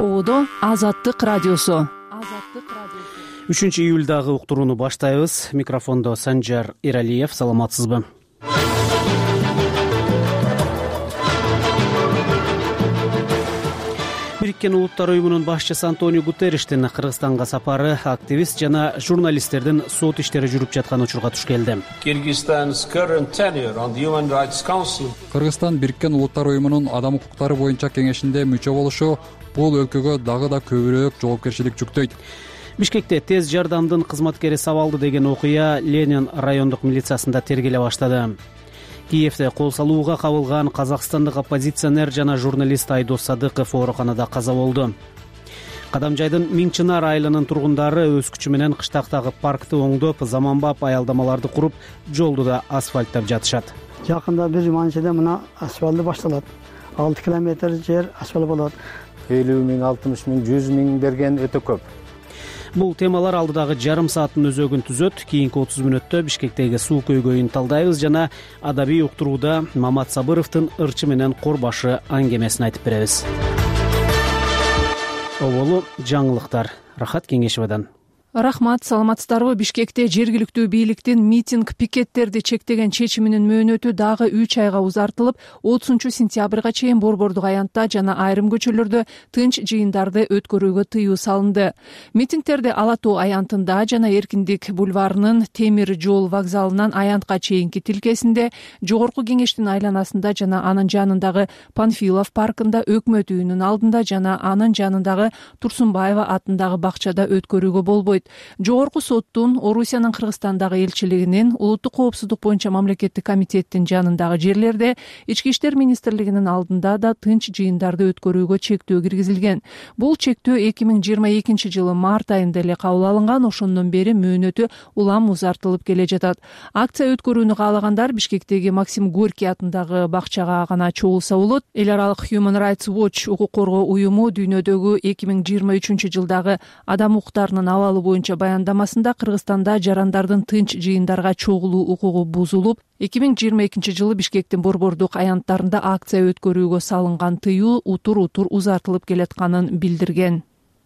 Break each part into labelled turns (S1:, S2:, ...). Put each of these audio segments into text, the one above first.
S1: Ободо Азаттык радиосу.
S2: 3-июлдагы уктурууну баштайбыз. Микрофондо Санжар Эралиев. Саламатсызбы? Бириккен Улуттар уюмунун башчысы Антонио Гутерриштин Кыргызстанга сапары активист жана журналисттердин сот иштери жүрүп жаткан учурга туш келди.
S3: Кыргызстан Бириккен Улуттар уюмунун адам укуктары боюнча кеңешинде мүчө болушу бул өлкөгө дагы да көбүрөөк жоопкерчилик жүктөйт.
S2: Бишкекте тез жардамдын кызматкери сабалды деген окуя Ленин райондук милициясында тергеле баштады. Киевде кол салууга кабылган казакстандык оппозиционер жана журналист Айдос Садыков ооруканада каза болду. Кадамжайдын Миңчынар айылынын тургундары өз күчү менен кыштактагы паркты оңдоп, заманбап аялдамаларды куруп, жолду да асфальттап жатышат.
S4: Жакында бир жуманчада мына асфальты башталат. 6 километр жер асфальт болот.
S5: 50 миң, 60 миң, 100 миң берген өтө көп.
S2: Бул темалар алдыдагы жарым сааттын өзөгүн түзөт. Кийинки 30 мүнөттө Бишкектеги суу көйгөйүн талдайбыз жана адабий уктурууда Мамат Сабыровдун ырчы менен корбашы аңгемесин айтып беребиз. Оболу жаңылыктар. Рахат Кеңешевадан.
S1: Рахмат, саламатсыздарбы? Бишкекте жергиликтүү бийликтин митинг пикеттерди чектеген чечиминин мөөнөтү дагы 3 айга узартылып, 30-сентябрга чейин Борбордук аянтта жана айрым көчөлөрдө тынч жыйындарды өткөрүүгө тыюу салынды. Митингтерди Ала Тоо аянтында жана Эркиндик бульварынын темир жол вокзалынан аянтка чейинки тилкесинде, Жогорку кеңештин айланасында жана анын жанындагы Панфилов паркында, Өкмөт үйүнүн алдында жана анын жанындагы Турсунбаева атындагы бакчада өткөрүүгө болбойт. Жогорку соттун, Орусиянын Кыргызстандагы элчилигинин, улуттук коопсуздук боюнча мамлекеттик комитеттин жанындагы жерлерде, Ички иштер министрлигинин алдында да тынч жыйындарды өткөрүүгө чектөө киргизилген. Бул чектөө 2022 жылы март айында эле кабыл алынган, ошондон бери мөөнөтү улам узартылып келе жатат. Акция өткөрүүнү каалагандар Бишкектеги Максим Горький атындагы бакчага гана чогулса болот. Эл аралык Human Rights Watch укук коргоо уюму дүйнөдөгү 2023 жылдагы адам укуктарынын абалы боюнча баяндамасында Кыргызстанда жарандардын тынч жыйындарга чогулуу укугу бузулуп, 2022 жылы Бишкектин борбордук аянттарында акция өткөрүүгө салынган тыюу утур узартылып келатканын билдирген.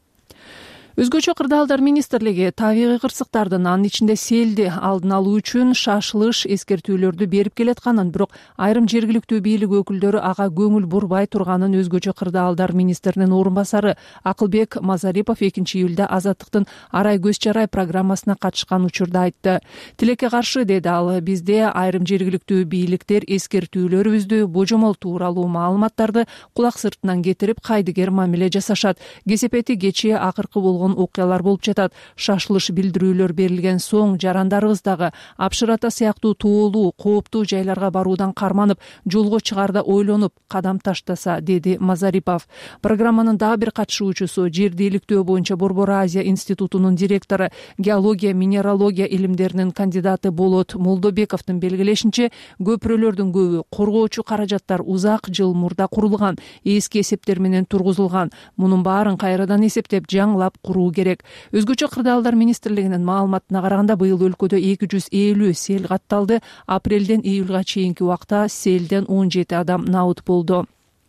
S1: Өзгөчө кырдаалдар министрлиги табигый кырсыктардын, анын ичинде селди алдын алуу үчүн шашылыш эскертүүлөрдү берип келатканын, бирок айрым жергиликтүү бийлик өкүлдөрү ага көңүл бурбай турганын өзгөчө кырдаалдар министринин орун басары Акылбек Мазарипов 2-июлда Азаттыктын Арай көз чарай программасына катышкан учурда айтты. Тилекке каршы, деди ал, бизде айрым жергиликтүү бийликтер эскертүүлөрүбүздү, божомол тууралуу маалыматтарды кулак сыртынан кетирип, кайдыгер мамиле жасашат. Кесепети кечээ акыркы болгон окуялар болуп жатат. Шашылыш билдирүүлөр берилген соң жарандарыбыздагы Апшырата сыяктуу тоолуу, кооптуу жайларга баруудан карманып, жолго чыгаарда ойлонуп, кадам таштаса, деди Мазарипов. Программанын дагы бир катышуучусу, жерди иликтөө боюнча Борбор Азия институтунун директору, геология, минералогия илимдеринин кандидаты Болот Молдобековдун белгилешинче, көпүрөлөрдүн көбү коргоочу каражаттар узак жыл мурда курулган, эски эсептер менен тургузулган. Мунун баарын кайрадан эсептеп, жаңылап керек. Өзгөчө кырдаалдар министрлигинин маалыматына караганда, быйыл өлкөдө 250 сел катталды. Апрелден июлга чейинки убакта селден 17 адам набыт болду.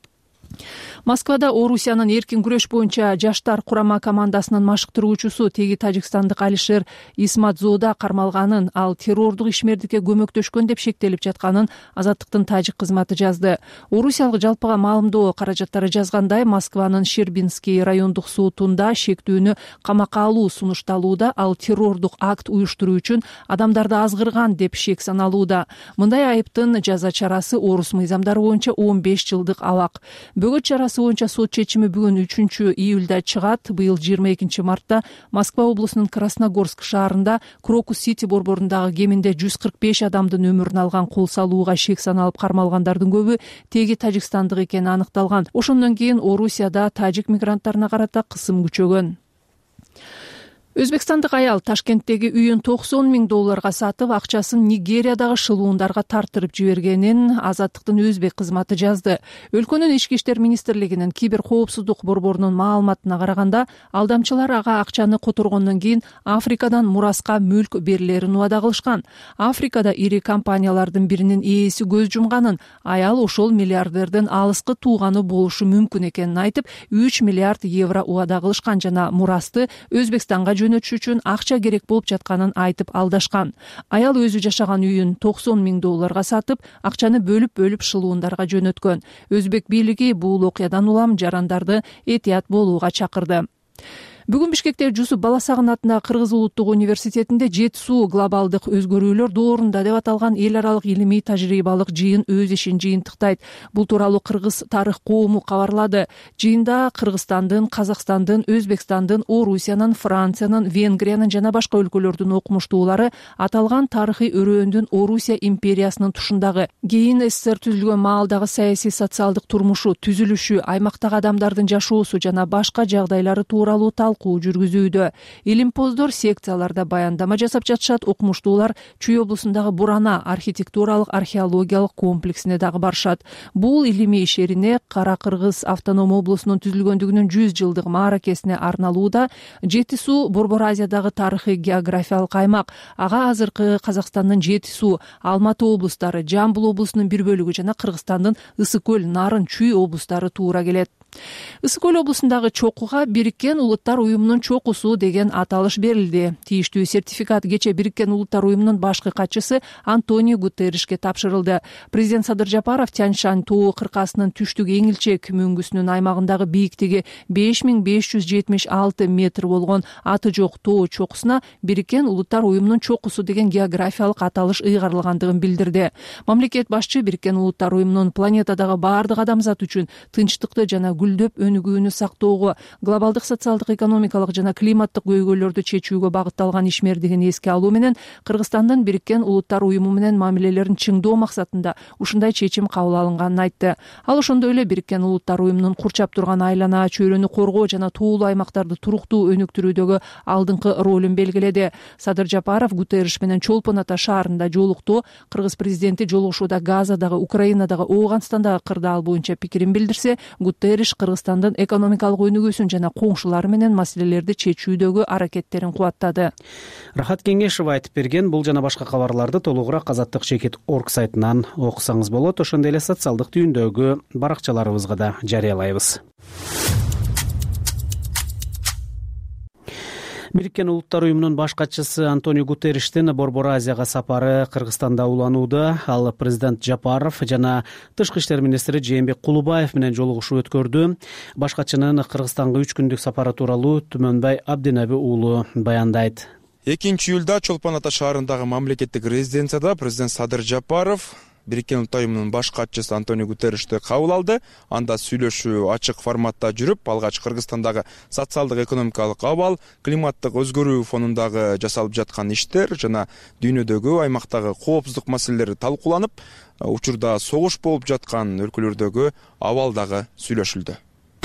S1: Москвада Орусиянын эркин күрөш боюнча жаштар курама командасынын машыктыруучусу теги тажикстандык Алишер Исматзода кармалганын, ал террордук ишмердикке көмөктөшкөн деп шектелип жатканын Азаттыктын тажик кызматы жазды. Орусиялык жалпыга маалымдоо каражаттары жазгандай, Москванын Щербинский райондук сотунда шектүүнү камакка алуу сунушталууда, ал террордук акт уюштуруу үчүн адамдарды азгырган деп шек саналууда. Мындай айыптын жаза чарасы орус мыйзамдары боюнча 15 жылдык абак. Бөгөт чарасы боюнча сот чечими бүгүн 3-июлда чыгат. Быйыл 22 мартта Москва облусунун Красногорск шаарында Крокус Сити борборундагы кеминде 145 адамдын өмүрүн алган кол салууга шек саналып кармалгандардын көбү теги тажикстандык экени аныкталган. Ошондон кийин Орусияда тажик мигранттарына карата кысым күчөгөн. Өзбекстандык аял Ташкенттеги үйүн $90,000 сатып, акчасын Нигериядагы шылуундарга тартырып жибергенин Азаттыктын өзбек кызматы жазды. Өлкөнүн ички иштер министрлигинин кибер коопсуздук борборунун маалыматына караганда, алдамчылар ага акчаны которгондон кийин Африкадан мураска мүлк берилерин убада кылышкан. Африкада ири компаниялардын биринин ээси көз жумганын, аял ошол миллиардердин алыскы тууганы болушу мүмкүн экенин айтып, 3 миллиард евро убада кылышкан жана мурасты Өзбекстанга жөнөтүш үчүн акча керек болуп жатканын айтып алдашкан. Аял өзү жашаган үйүн $90,000 сатып, акчаны бөлүп шылуундарга жөнөткөн. Өзбек бийлиги бул окуядан улам жарандарды этият болууга чакырды. Бүгүн Бишкекте Жусуп Баласагын атындагы Кыргыз улуттук университетинде жетису глобалдык өзгөрүүлөр доорунда деп аталган эл аралык илимий тажрыйбалык жыйын өз ишин жыйынтыктайт. Бул тууралуу Кыргыз тарых коому кабарлады. Жыйында Кыргызстандын, Казакстандын, Өзбекстандын, Орусиянын, Франциянын, Венгриянын жана башка өлкөлөрдүн окумуштуулары аталган тарыхый өрөөндүн Орусия империясынын тушундагы кийин СССР түзүлгөн маалдагы саясий социалдык турмушу, түзүлүшү, аймактагы адамдардын жашоосу жана башка жагдайлары тууралуу жүргүзүүдө. Илимпоздор секцияларда баяндама жасап жатышат. Окумуштуулар Чүй облусундагы Бурана архитектуралык археологиялык комплексине дагы барышат. Бул илимий ишерине Кара Кыргыз автоном облусунун түзүлгөндүгүнүн 100 жылдык мааракесине арналууда. Жетису Борбор Азиядагы тарыхый географиялык аймак. Ага азыркы Казакстандын Жетису, Алматы облустары, Жамбыл облусунун бир бөлүгү жана Кыргызстандын Ысык көл, Нарын, Чүй облустары туура келет. Ысык көл облусундагы чокуга Бириккен Улуттар уюмунун чокусу деген аталыш берилди. Тийиштүү сертификат кече Бириккен Улуттар уюмунун башкы катчысы Антонио Гутерришке тапшырылды. Президент Садыр Жапаров Тянь-Шань тоо кыркасынын түштүк эң илчек мөңгүсүнүн аймагындагы бийиктиги 5576 метр болгон аты жок тоо чокусуна Бириккен Улуттар уюмунун чокусу деген географиялык аталыш ыйгарылгандыгын билдирди. Мамлекет башчы Бириккен Улуттар уюмунун планетадагы баардык адамзат үчүн тынчтыкты жана гүлдөп өнүгүүнү сактоого, глобалдык социалдык экономикалык жана климаттык көйгөйлөрдү чечүүгө багытталган ишмердигин эске алуу менен Кыргызстандын Бириккен Улуттар уюму менен мамилелерин чыңдоо максатында ушундай чечим кабыл алынганын айтты. Ал ошондой эле Бириккен Улуттар уюмунун курчап турган айлана чөйрөнү коргоо жана туулуу аймактарды туруктуу өнүктүрүүдөгү алдыңкы ролун белгиледи. Садыр Жапаров Гутерриш менен Чолпон Ата шаарында жолукту. Кыргыз президенти жолугушууда Газадагы, Украинадагы, Ооганстандагы кырдаал боюнча пикирин билдирсе, Гутерриш Кыргызстандын экономикалык өнүгүүсүн жана коңшулары менен маселелерди чечүүдөгү аракеттерин кубаттады.
S2: Рахат Кеңешова айтып берген. Бул жана башка кабарларды толугураак Азаттык Чекит.org сайтынан окусаңыз болот. Ошондой эле социалдык түйүндөгү баракчаларыбызга да жарыялайбыз. Бириккен Улуттар уюмунун баш катчысы Антонио Гутерриштин Борбор Азияга сапары Кыргызстанда уланууда. Ал президент Жапаров жана тышкы иштер министри Жээнбек Кулубаев менен жолугушуу өткөрдү. Баш катчынын Кыргызстанга 3 күндүк сапары тууралуу Түмөнбай Абдинаби уулу баяндайт.
S6: 2-июлда Чолпон Ата шаарындагы мамлекеттик резиденцияда президент Садыр Жапаров Бириккен Улуттар уюмунун баш катчысы Антонио Гутерришти кабыл алды. Анда сүйлөшүү ачык форматта жүрүп, алгач Кыргызстандагы социалдык экономикалык абал, климаттык өзгөрүү фонундагы жасалып жаткан иштер жана дүйнөдөгү аймактагы коопсуздук маселелери талкууланып, учурда согуш болуп жаткан өлкөлөрдөгү абал дагы сүйлөшүлдү.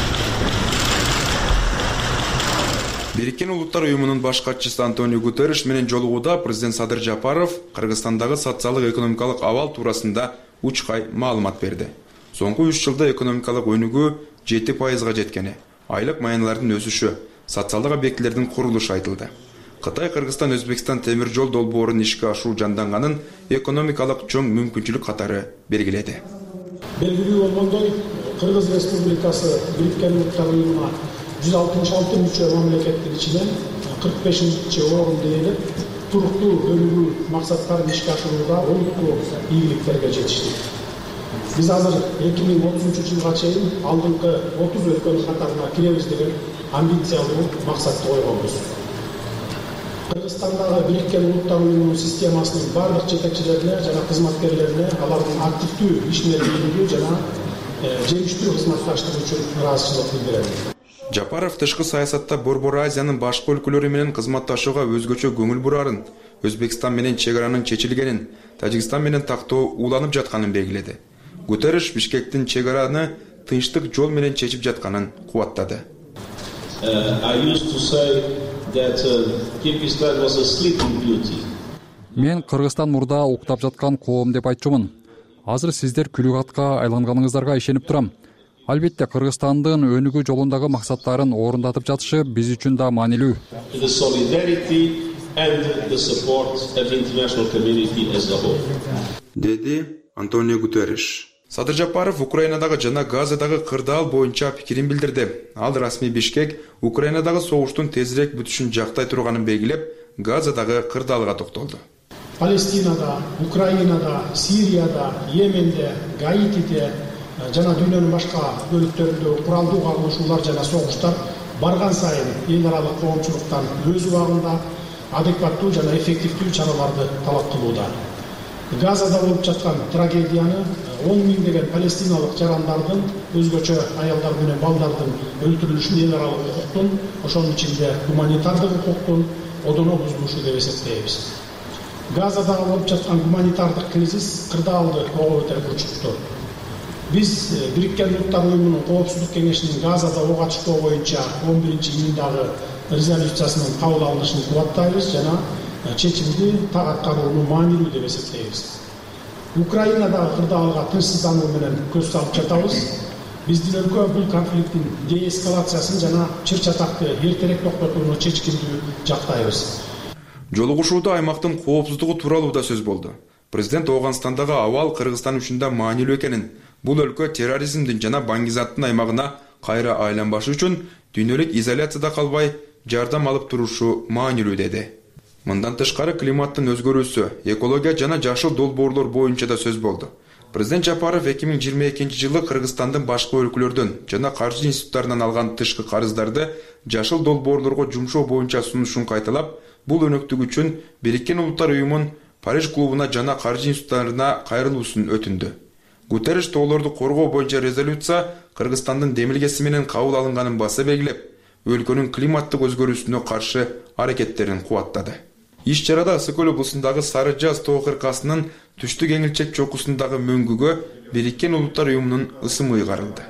S6: Бириккен Улуттар уюмунун баш катчысы Антонио Гутерриш менен жолугууда президент Садыр Жапаров Кыргызстандагы социалдык экономикалык абал туурасында учкай маалымат берди. Соңку 3 жылда экономикалык өнүгүү 7%га жеткени, айлык маянылардын өсүшү, социалдык объектилердин курулушу айтылды. Кытай, Кыргызстан, Өзбекстан темир жол долбоорун ишке ашыруу жанданганын экономикалык чоң мүмкүнчүлүк катары белгиледи.
S7: Белгилүү болгондой, Кыргыз Республикасы Бириккен Улуттар уюмуна 166 мүчө мамлекеттин ичинен 45-чи орунду ээлеп, туруктуу өнүгүү максаттарын ишке ашырууда олуттуу ийгиликтерге жетиштик. Биз азыр 2030-жылга чейин алдыңкы 30 өлкөнүн катарына киребиз деген амбициялуу максатты койгонбуз. Кыргызстандагы Бириккен Улуттар уюмунун системасынын бардык жетекчилерине жана кызматкерлерине алардын активдүү ишмердүүлүгү жана жемиштүү кызматташтыгы үчүн ыраазычылык билдирем.
S6: Жапаров тышкы саясатта Борбор Азиянын башка өлкөлөрү менен кызматташууга өзгөчө көңүл бурарын, Өзбекстан менен чек аранын чечилгенин, Тажикстан менен тактоо уланып жатканын белгиледи. Гутерриш Бишкектин чек араны тынчтык жол менен чечип жатканын кубаттады.
S8: that Kyrgyzstan was a sleeping beauty.
S3: Мен Кыргызстан мурда уктап жаткан коом деп айтчумун. Азыр сиздер күлүк атка айланганыңыздарга ишенип турам. Албетте Кыргызстандын өнүгүү жолундагы максаттарын орундатып жатышы биз үчүн да маанилүү.
S8: The solidarity and the support of the international community as a whole.
S6: Деди Антонио Гутерриш. Садыр Жапаров Украинадагы жана Газадагы кырдаал боюнча пикирин билдирди. Ал расмий Бишкек Украинадагы согуштун тезирээк бүтүшүн жактай турганын белгилеп, Газадагы кырдаалга токтолду.
S7: Палестинада, Украинада, Сирияда, Йеменде, Гаитиде жана дүйнөнүн башка бөлүктөрүндө куралдуу кагылышуулар жана согуштар барган сайын эл аралык коомчулуктан өз убагында адекваттуу жана эффективдүү чараларды талап кылууда. Газада болуп жаткан трагедияны 10 миңдеген палестиналык жарандардын, өзгөчө аялдар менен балдардын өлтүрүлүшүн эл аралык укуктун, ошонун ичинде гуманитардык укуктун одоно бузулушу деп эсептейбиз. Газада болуп жаткан гуманитардык кризис кырдаалды ого бетер курчутту. Биз Бириккен Улуттар Уюмунун Коопсуздук кеңешинин Газада ок ачыштоо боюнча 11-июндагы резолюциясынын кабыл алынышын кубаттайбыз жана чечимди так аткарууну маанилүү деп эсептейбиз. Украинадагы кырдаалга тынчсыздануу менен көз салып жатабыз. Биздин өлкө бул конфликттин деэскалациясын жана чыр-чатакты эртерээк токтотууну чечкиндүү жактайбыз.
S6: Жолугушууда аймактын коопсуздугу тууралуу да сөз болду. Президент Ооганстандагы абал Кыргызстан үчүн да маанилүү экенин, бул өлкө терроризмдин жана баңгизаттын аймагына кайра айланбашы үчүн дүйнөлүк изоляцияда калбай жардам алып турушу маанилүү деди. Мындан тышкары климаттын өзгөрүүсү, экология жана жашыл долбоорлор боюнча да сөз болду. Президент Жапаров 2022-жылы Кыргызстандын башка өлкөлөрдөн жана каржы институттарынан алган тышкы карыздарды жашыл долбоорлорго жумшоо боюнча сунушун кайталап, бул өнөктүк үчүн Бириккен Улуттар Уюмунун Париж клубуна жана каржы институттарына кайрылуусун өтүндү. Гутерриш тоолорду коргоо боюнча резолюция Кыргызстандын демилгеси менен кабыл алынганын баса белгилеп, өлкөнүн климаттык өзгөрүүсүнө каршы аракеттерин кубаттады. Иш-чарада Ысык көл облусундагы Сары Жаз тоо кыркасынын түштүк эңилчек чокусундагы мөңгүгө Бириккен Улуттар Уюмунун ысымы ыйгарылды.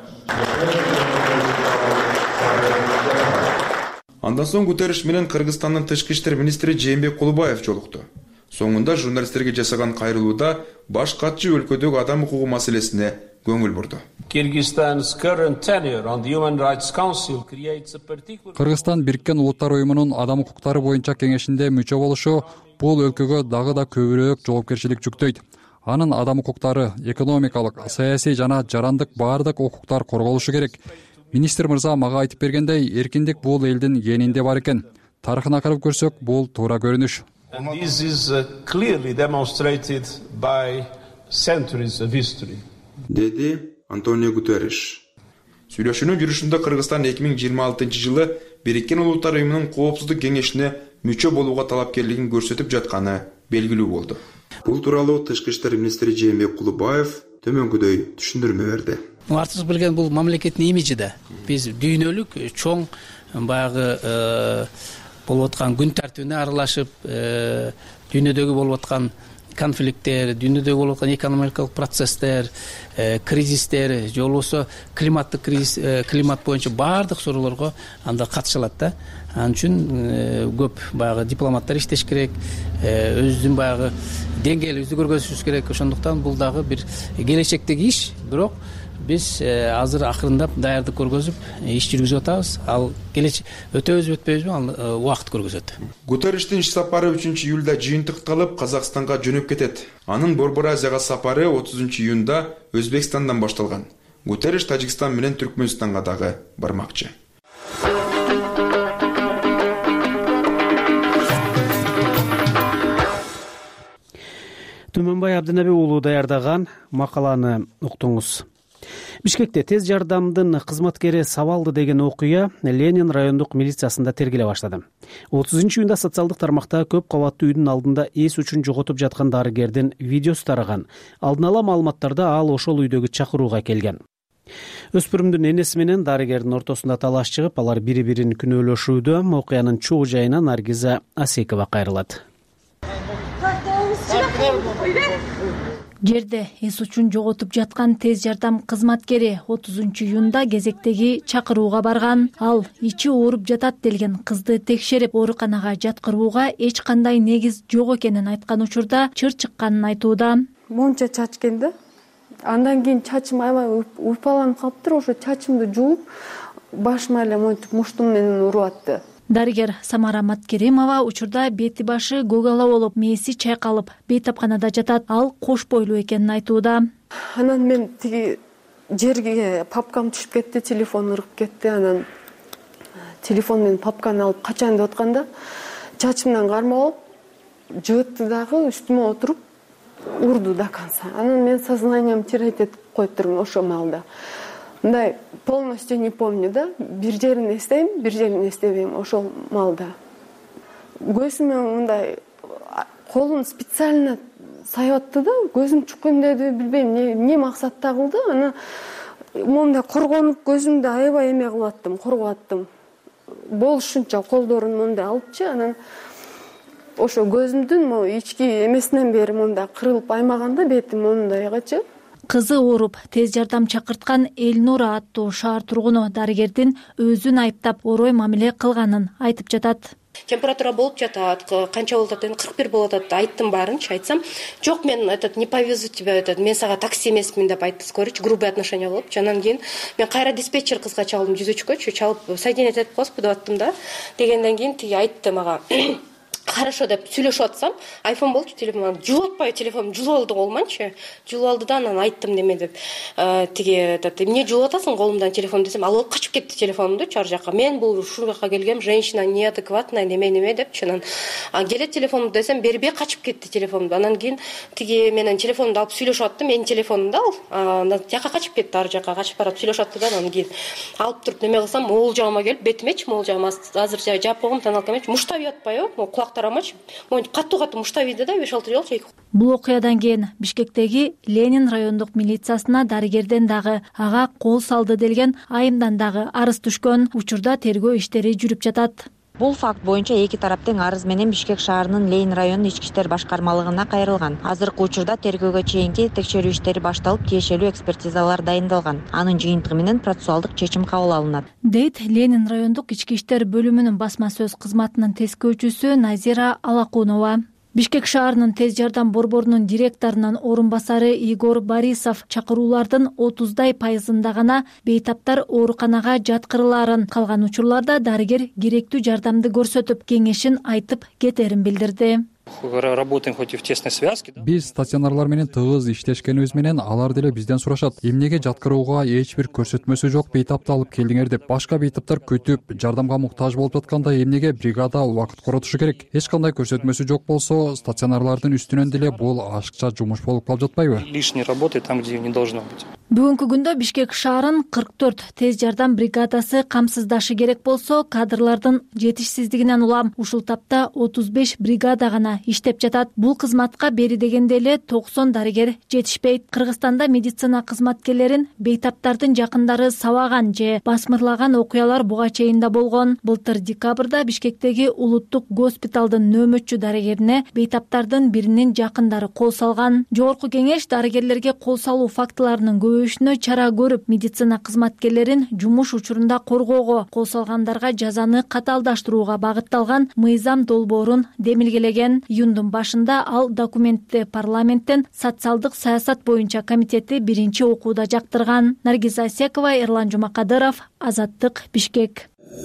S6: Андан соң Гутерриш менен Кыргызстандын тышкы иштер министри Жээнбек Кулубаев жолукту. Соңунда журналисттерге жасаган кайрылууда баш катчы өлкөдөгү адам укугу маселесине көңүл бурду.
S3: Кыргызстан Бириккен Улуттар Уюмунун адам укуктары боюнча кеңешинде мүчө болушу бул өлкөгө дагы да көбүрөөк жоопкерчилик жүктөйт. Анын адам укуктары, экономикалык, саясий жана жарандык баардык укуктар корголушу керек. Министр мырза мага айтып бергендей, эркиндик бул элдин генинде бар экен. Тарыхына карап көрсөк, бул туура көрүнүш.
S8: This is clearly demonstrated by centuries of history.
S6: Деди Антонио Гутерриш. Сүйлөшүүнүн жүрүшүндө Кыргызстан 2026-жылы Бириккен Улуттар Уюмунун Коопсуздук кеңешине мүчө болууга талапкерлигин көрсөтүп жатканы белгилүү болду. Бул тууралуу Тышкы иштер министри Жээнбек Кулубаев төмөнгүдөй түшүндүрмө берди.
S9: Артыбыз билген бул мамлекеттин имиджи да. Биз дүйнөлүк чоң баягы болуп аткан күн тартибине аралашып, дүйнөдөгү болуп аткан конфликттер, дүйнөдөгү болуп аткан экономикалык процесстер, кризистер, же болбосо климаттык кризис, климат боюнча баардык суроолорго анда катышылат да. Анын үчүн көп баягы дипломаттар иштеш керек, өзүбүздүн баягы деңгээлибизди көргөзүшүбүз керек. Ошондуктан бул дагы бир келечектеги иш, бирок биз азыр акырындап даярдык көргөзүп иш жүргүзүп атабыз. Ал өтөбүзбү өтпөйбүзбү, ал убакыт көргөзөт.
S6: Гутерриштин иш сапары 3-июлда жыйынтыкталып Казакстанга жөнөп кетет. Анын Борбор Азияга сапары 30-июнда Өзбекстандан башталган. Гутерриш Тажикстан менен Түркмөнстанга дагы бармакчы.
S2: Түмөнбай Абдынаби уулу даярдаган макаланы уктуңуз. Бишкекте тез жардамдын кызматкери сабалды деген окуя Ленин райондук милициясында тергеле баштады. 30-июнда социалдык тармакта көп кабаттуу үйдүн алдында эс үчүн жоготуп жаткан дарыгердин видеосу тараган. Алдын ала маалыматтарда ал ошол үйдөгү чакырууга келген. Өспүрүмдүн энеси менен дарыгердин ортосунда талаш чыгып, алар бири-бирин күнөөлөшүүдө. Окуянын чогуу жайына Наргиза Асекова кайрылат.
S10: Жерде эс учун жоготуп жаткан тез жардам кызматкери 30-июнда кезектеги чакырууга барган. Ал ичи ооруп жатат делген кызды текшерип, ооруканага жаткырууга эч кандай негиз жок экенин айткан учурда чыр чыкканын айтууда.
S11: Монча чач экен да. Андан кийин чачым аябай уйпаланып калыптыр. Ошо чачымды жууп, башыма эле монтип муштум менен уруп атты.
S10: Дарыгер Самара Маткеримова учурда бети башы көгала болуп, мээси чайкалып, бейтапканада жатат. Ал кош бойлуу экенин айтууда.
S11: Анан мен тиги жерге папкам түшүп кетти, телефон ыргып кетти. Анан телефон менен папканы алып качайын деп атканда чачымдан кармап алып, жыгытты дагы үстүмө отуруп урду до конца. Анан мен сознанием терять этип коюптурмун ошо маалда. Мындай полностью не помню, да? Бир жерин эстейм, бир жерин эстебейм ошол маалда. Көзүмө мындай колун специально сайып да, көзүм чукундеди, билбейм эмне максатта кылды. Аны мондай коргонуп көзүмдү аябай эме кылып аттым, коргоп аттым. Болушунча колдорун мондай алыпчы, анан ошо көзүмдүн ички эмесинен бери мондай кырылып аймаганда бетим мондайгачы.
S10: Кызы ооруп, тез жардам чакырткан Элнура аттуу шаар тургуну дарыгердин өзүн айыптап, орой мамиле кылганын айтып жатат.
S12: Температура болуп жатат, канча болуп атат, 41 болуп атат, айттым баарынчы, айтсам, жок мен не повезу тебя, мен сага такси эмесмин деп айтты, короче, грубые отношения болуп. Анан кийин мен кайра диспетчер кызга чалдым, 103-кө чалып соединять этип коесузбу деп аттым да. Дегенден кийин тиги айтты мага. Хорошо деп сүйлөшүп атсам, айфон болчу, телефон жулуп атпайбы, телефон жулуп алды колуманчы. Жулуп алды да, анан айттым неме деп. Тиги эмне жулуп атасың колумдан телефон десем, ал качып кетти телефонумду чар жакка. Мен бул ушул жакка келгем, женщина неадекватная, неме деп. Анан келет телефонумду десем, бербей качып кетти телефонумду. Анан кийин тиги менен телефонумду алып сүйлөшүп аттым, менин телефонумду ал. Жакка качып кетти, ар жакка качып барып сүйлөшүп атты да, анан кийин алып туруп неме кылсам, могул жагыма келип, бетимечи, могул жагыма азыр жаап койгом, таналкамечи, муштап атпайбы? Кулактарамачы, катуу муштап ийди да, 5-6 жыл.
S10: Бул окуядан кийин Бишкектеги Ленин райондук милициясына дарыгерден дагы ага кол салды делген айымдан дагы арыз түшкөн. Учурда тергөө иштери жүрүп жатат.
S13: Бул факт боюнча эки тараптын арыз менен Бишкек шаарынын Ленин районунун ички иштер башкармалыгына кайрылган. Азыркы учурда тергөөгө чейинки текшерүү иштери башталып, тиешелүү экспертизалар дайындалган. Анын жыйынтыгы менен процессуалдык чечим кабыл алынат,
S10: дейт Ленин райондук ички иштер бөлүмүнүн басма сөз кызматынын тескөөчүсү Назира Алакунова. Бишкек шаарынын тез жардам борборунун директорунун орун басары Игор Борисов чакыруулардын 30% гана бейтаптар ооруканага жаткырыларын, калган учурларда дарыгер керектүү жардамды көрсөтүп, кеңешин айтып кетерин билдирди.
S14: Работаем хоть и в тесной связке.
S3: Биз стационарлар менен тыгыз иштешкенибиз менен алар деле бизден сурашат. Эмнеге жаткырууга эч бир көрсөтмөсү жок бейтапты алып келдиңер деп. Башка бейтаптар күтүп, жардамга муктаж болуп жатканда эмнеге бригада убакыт коротушу керек? Эч кандай көрсөтмөсү жок болсо, стационарлардын үстүнөн деле бул ашыкча жумуш болуп калып жатпайбы?
S14: Лишний работает там, где не должно быть.
S10: Бүгүнкү күндө Бишкек шаарын 44 тез жардам бригадасы камсыздашы керек болсо, кадрлардын жетишсиздигинен улам ушул тапта 35 бригада гана иштеп жатат. Бул кызматка бери дегенде эле 90 дарыгер жетишпейт. Кыргызстанда медицина кызматкерлерин бейтаптардын жакындары сабаган же басмырлаган окуялар буга чейин да болгон. Былтыр декабрда Бишкектеги улуттук госпиталдын нөөмөтчү дарыгерине бейтаптардын биринин жакындары кол салган. Жогорку кеңеш дарыгерлерге кол салуу фактыларынын көбөйүшүнө чара көрүп, медицина кызматкерлерин жумуш учурунда коргоого, кол салгандарга жазаны катаалдаштырууга багытталган мыйзам долбоорун демилгелеген. Июндун башында ал документти парламенттен социалдык саясат боюнча комитети биринчи окууда жактырган. Наргиз Асекова, Эрлан Жумакадыров, Азаттык, Бишкек.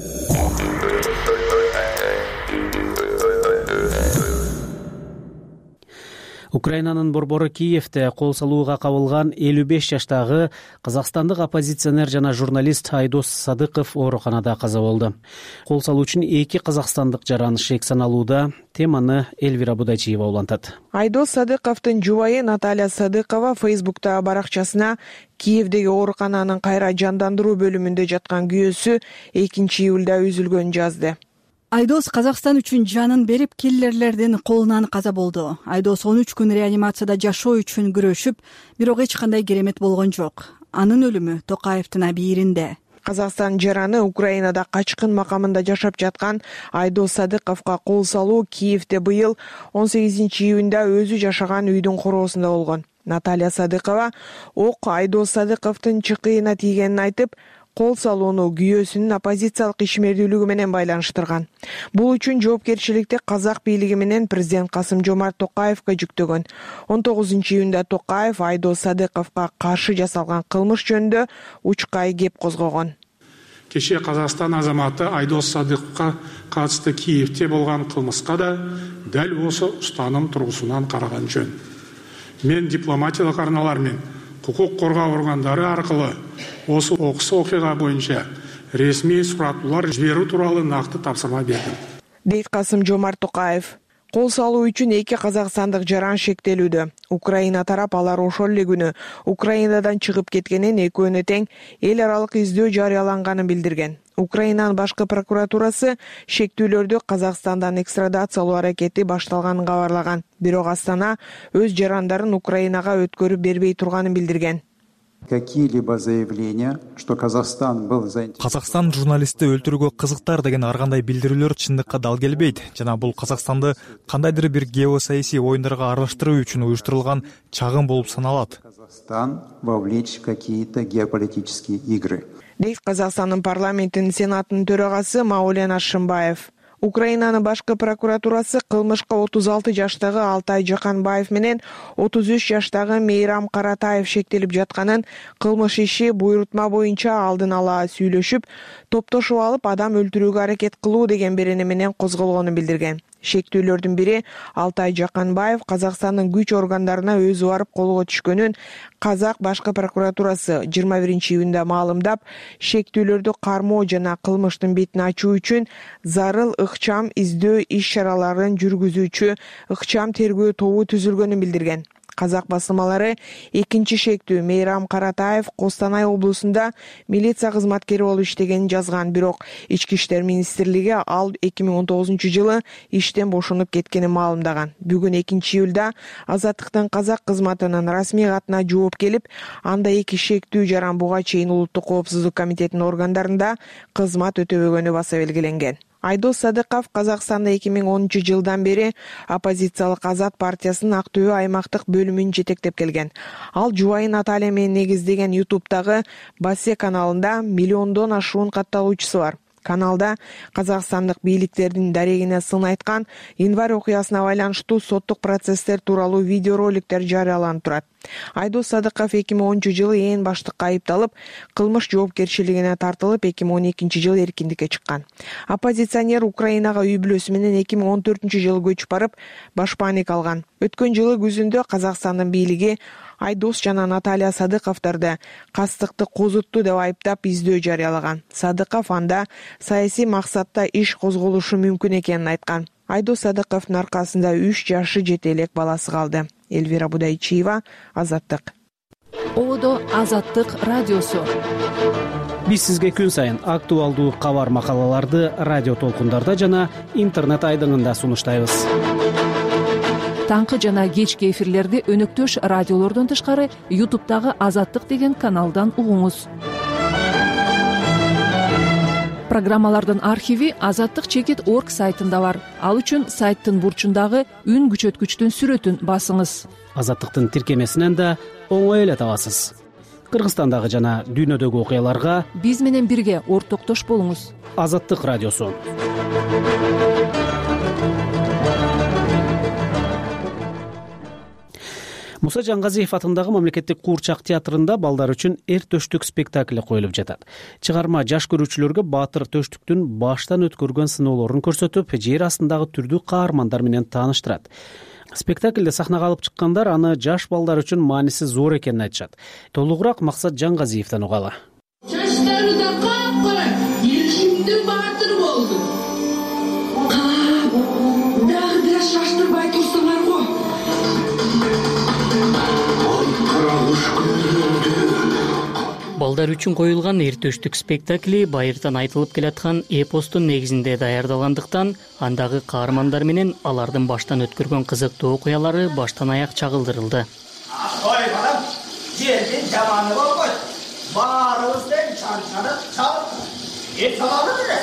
S2: Украинанын борбору Киевде кол салууга кабылган 55 жаштагы казакстандык оппозиционер жана журналист Айдос Садыков ооруканада каза болду. Кол салуучун 2 казакстандык жаранышы саналууда. Теманы Эльвира Будачиева улантат.
S15: Айдос Садыковдун жубайы Наталья Садыкова Фейсбукта баракчасына Киевдеги оорукананын кайра жандандыруу бөлүмүндө жаткан күйөөсү 2-июлда үзүлгөнүн жазды.
S16: Айдос Казакстан үчүн жанын берип, киллерлердин колунан каза болду. Айдос 13 күн реанимацияда жашоо үчүн күрөшүп, бирок эч кандай керемет болгон жок. Анын өлүмү Токаевдин абийиринде.
S15: Казакстан жараны Украинада качкын макамында жашап жаткан Айдос Садыковго кол салуу Киевде быйыл 18-июнда өзү жашаган үйдүн короосунда болгон. Наталья Садыкова ок Айдос Садыковдун чыкыйына тийгенин айтып, кол салууну күйөөсүнүн оппозициялык ишмердүүлүгү менен байланыштырган. Бул үчүн жоопкерчиликти казак бийлиги менен президент Касым-Жомарт Токаевга жүктөгөн. 19-июнда Токаев Айдос Садыковго каршы жасалган кылмыш жөнүндө учкай кеп козгогон.
S7: Кеше Казакстан азаматы Айдос Садыковго катысты Киевте болгон кылмыска да дәл осы устаным тургусунан караган жөн. Мен дипломатиялык арналар менен құқық қорғау органдары арқылы осы оқыс оқиға бойынша ресми сұратулар жіберу туралы нақты тапсырма бердім.
S15: Дейт Касым-Жомарт Токаев. Кол салуу үчүн эки казакстандык жаран шектелүүдө. Украина тарап алар ошол эле күнү Украинадан чыгып кеткенин, экөөнө тең эл аралык издөө жарыяланганын билдирген. Украинанын башкы прокуратурасы шектүүлөрдү Казакстандан экстрадациялоо аракети башталганын кабарлаган. Бирок Астана өз жарандарын Украинага өткөрүп бербей турганын билдирген.
S17: Какие-либо заявления, что Казахстан был заинтересован.
S18: Казакстан журналистти өлтүрүүгө кызыктар деген ар кандай билдирүүлөр чындыкка дал келбейт. Жана бул Казакстанды кандайдыр бир геосаясий оюндарга аралаштыруу үчүн уюштурулган чагым болуп саналат.
S17: Казахстан вовлечь в какие-то геополитические игры.
S15: Дейт Казакстандын парламентинин сенатынын төрагасы Маулен Ашымбаев. Украинанын башкы прокуратурасы кылмышка 36 жаштагы Алтай Жаканбаев менен 33 жаштагы Мейрам Каратаев шектелип жатканын, кылмыш иши буйрутма боюнча алдын ала сүйлөшүп, топтошуп алып адам өлтүрүүгө аракет кылуу деген берени менен козголгонун билдирген. Шектүүлөрдүн бири Алтай Жаканбаев Казакстандын күч органдарына өзү барып колго түшкөнүн Казак башкы прокуратурасы 21-июнда маалымдап, шектүүлөрдү кармоо жана кылмыштын бетин ачуу үчүн зарыл ыкчам издөө иш-чараларын жүргүзүүчү ыкчам тергөө тобу түзүлгөнүн билдирген. Казак басылмалары экинчи шектүү Мейрам Каратаев Костанай облусунда милиция кызматкери болуп иштегенин жазган, бирок Ички иштер министрлиги ал 2019-жылы иштен бошонуп кеткенин маалымдаган. Бүгүн 2-июлда Азаттыктын казак кызматынын расмий катына жооп келип, анда эки шектүү жаран буга чейин улуттук коопсуздук комитетинин органдарында кызмат өтөбөгөнү баса белгиленген. Айдос Садыков Казакстанда 2010-жылдан бери оппозициялык Азат партиясынын Актөө аймактык бөлүмүн жетектеп келген. Ал жубайы Наталья менен негиздеген YouTube'дагы Басе каналында миллиондон ашуун катталуучусу бар. Каналда казакстандык бийликтердин дарегине сын айткан январь окуясына байланыштуу соттук процесстер тууралуу видеороликтер жарыяланып турат. Айдос Садыков 2010-жылы ээн баштыкка айыпталып, кылмыш жоопкерчилигине тартылып, 2012-жылы эркиндикке чыккан. Оппозиционер Украинага үй бүлөсү менен 2014-жылы көчүп барып, башпаанек алган. Өткөн жылы күзүндө Казакстандын бийлиги Айдос жана Наталья Садыковдорду кастыкты козутту деп айыптап издөө жарыялаган. Садыков анда саясий максатта иш козголушу мүмкүн экенин айткан. Айдос Садыковдун аркасында 3 жашы жете элек баласы калды. Эльвира Будайчиева, Азаттык.
S1: Одо Азаттык радиосу.
S2: Биз сизге күн сайын актуалдуу кабар макалаларды радио толкундарда жана интернет айдыңында сунуштайбыз.
S1: Таңкы жана кечки эфирлерди өнөктөш радиолордон тышкары YouTube'дагы Азаттык деген каналдан угуңуз. Программалардын архиви azattik.org сайтында бар. Ал үчүн сайттын бурчундагы үн күчөткүчтүн сүрөтүн басыңыз.
S2: Азаттыктын тиркемесинен да оңой эле табасыз. Кыргызстандагы жана дүйнөдөгү окуяларга
S1: биз менен бирге ортоктош болуңуз.
S2: Азаттык радиосу. Муса Жангазиев атындагы мамлекеттик куурчак театрында балдар үчүн эр төштүк спектакли коюлуп жатат. Чыгарма жаш көрүүчүлөргө баатыр төштүктүн баштан өткөргөн сыноолорун көрсөтүп, жер астындагы түрдүү каармандар менен тааныштырат. Спектаклде сахнага алып чыккандар аны жаш балдар үчүн мааниси зор экенин айтышат. Толугураак Максат Жангазиевден угалы.
S19: Жаштарда капкара элчимди баатыр болду. Дагы бир шаштырбай турсуңар го.
S20: Балдар үчүн коюлган эр төштүк спектакли байыртан айтылып келаткан эпостун негизинде даярдалгандыктан, андагы каармандар менен алардын баштан өткөргөн кызыктуу окуялары баштан аяк чагылдырылды.
S21: Ой, балам, жердин жаманы болбойт. Баарыбыздан чанчанып чалып, эт салалы деле.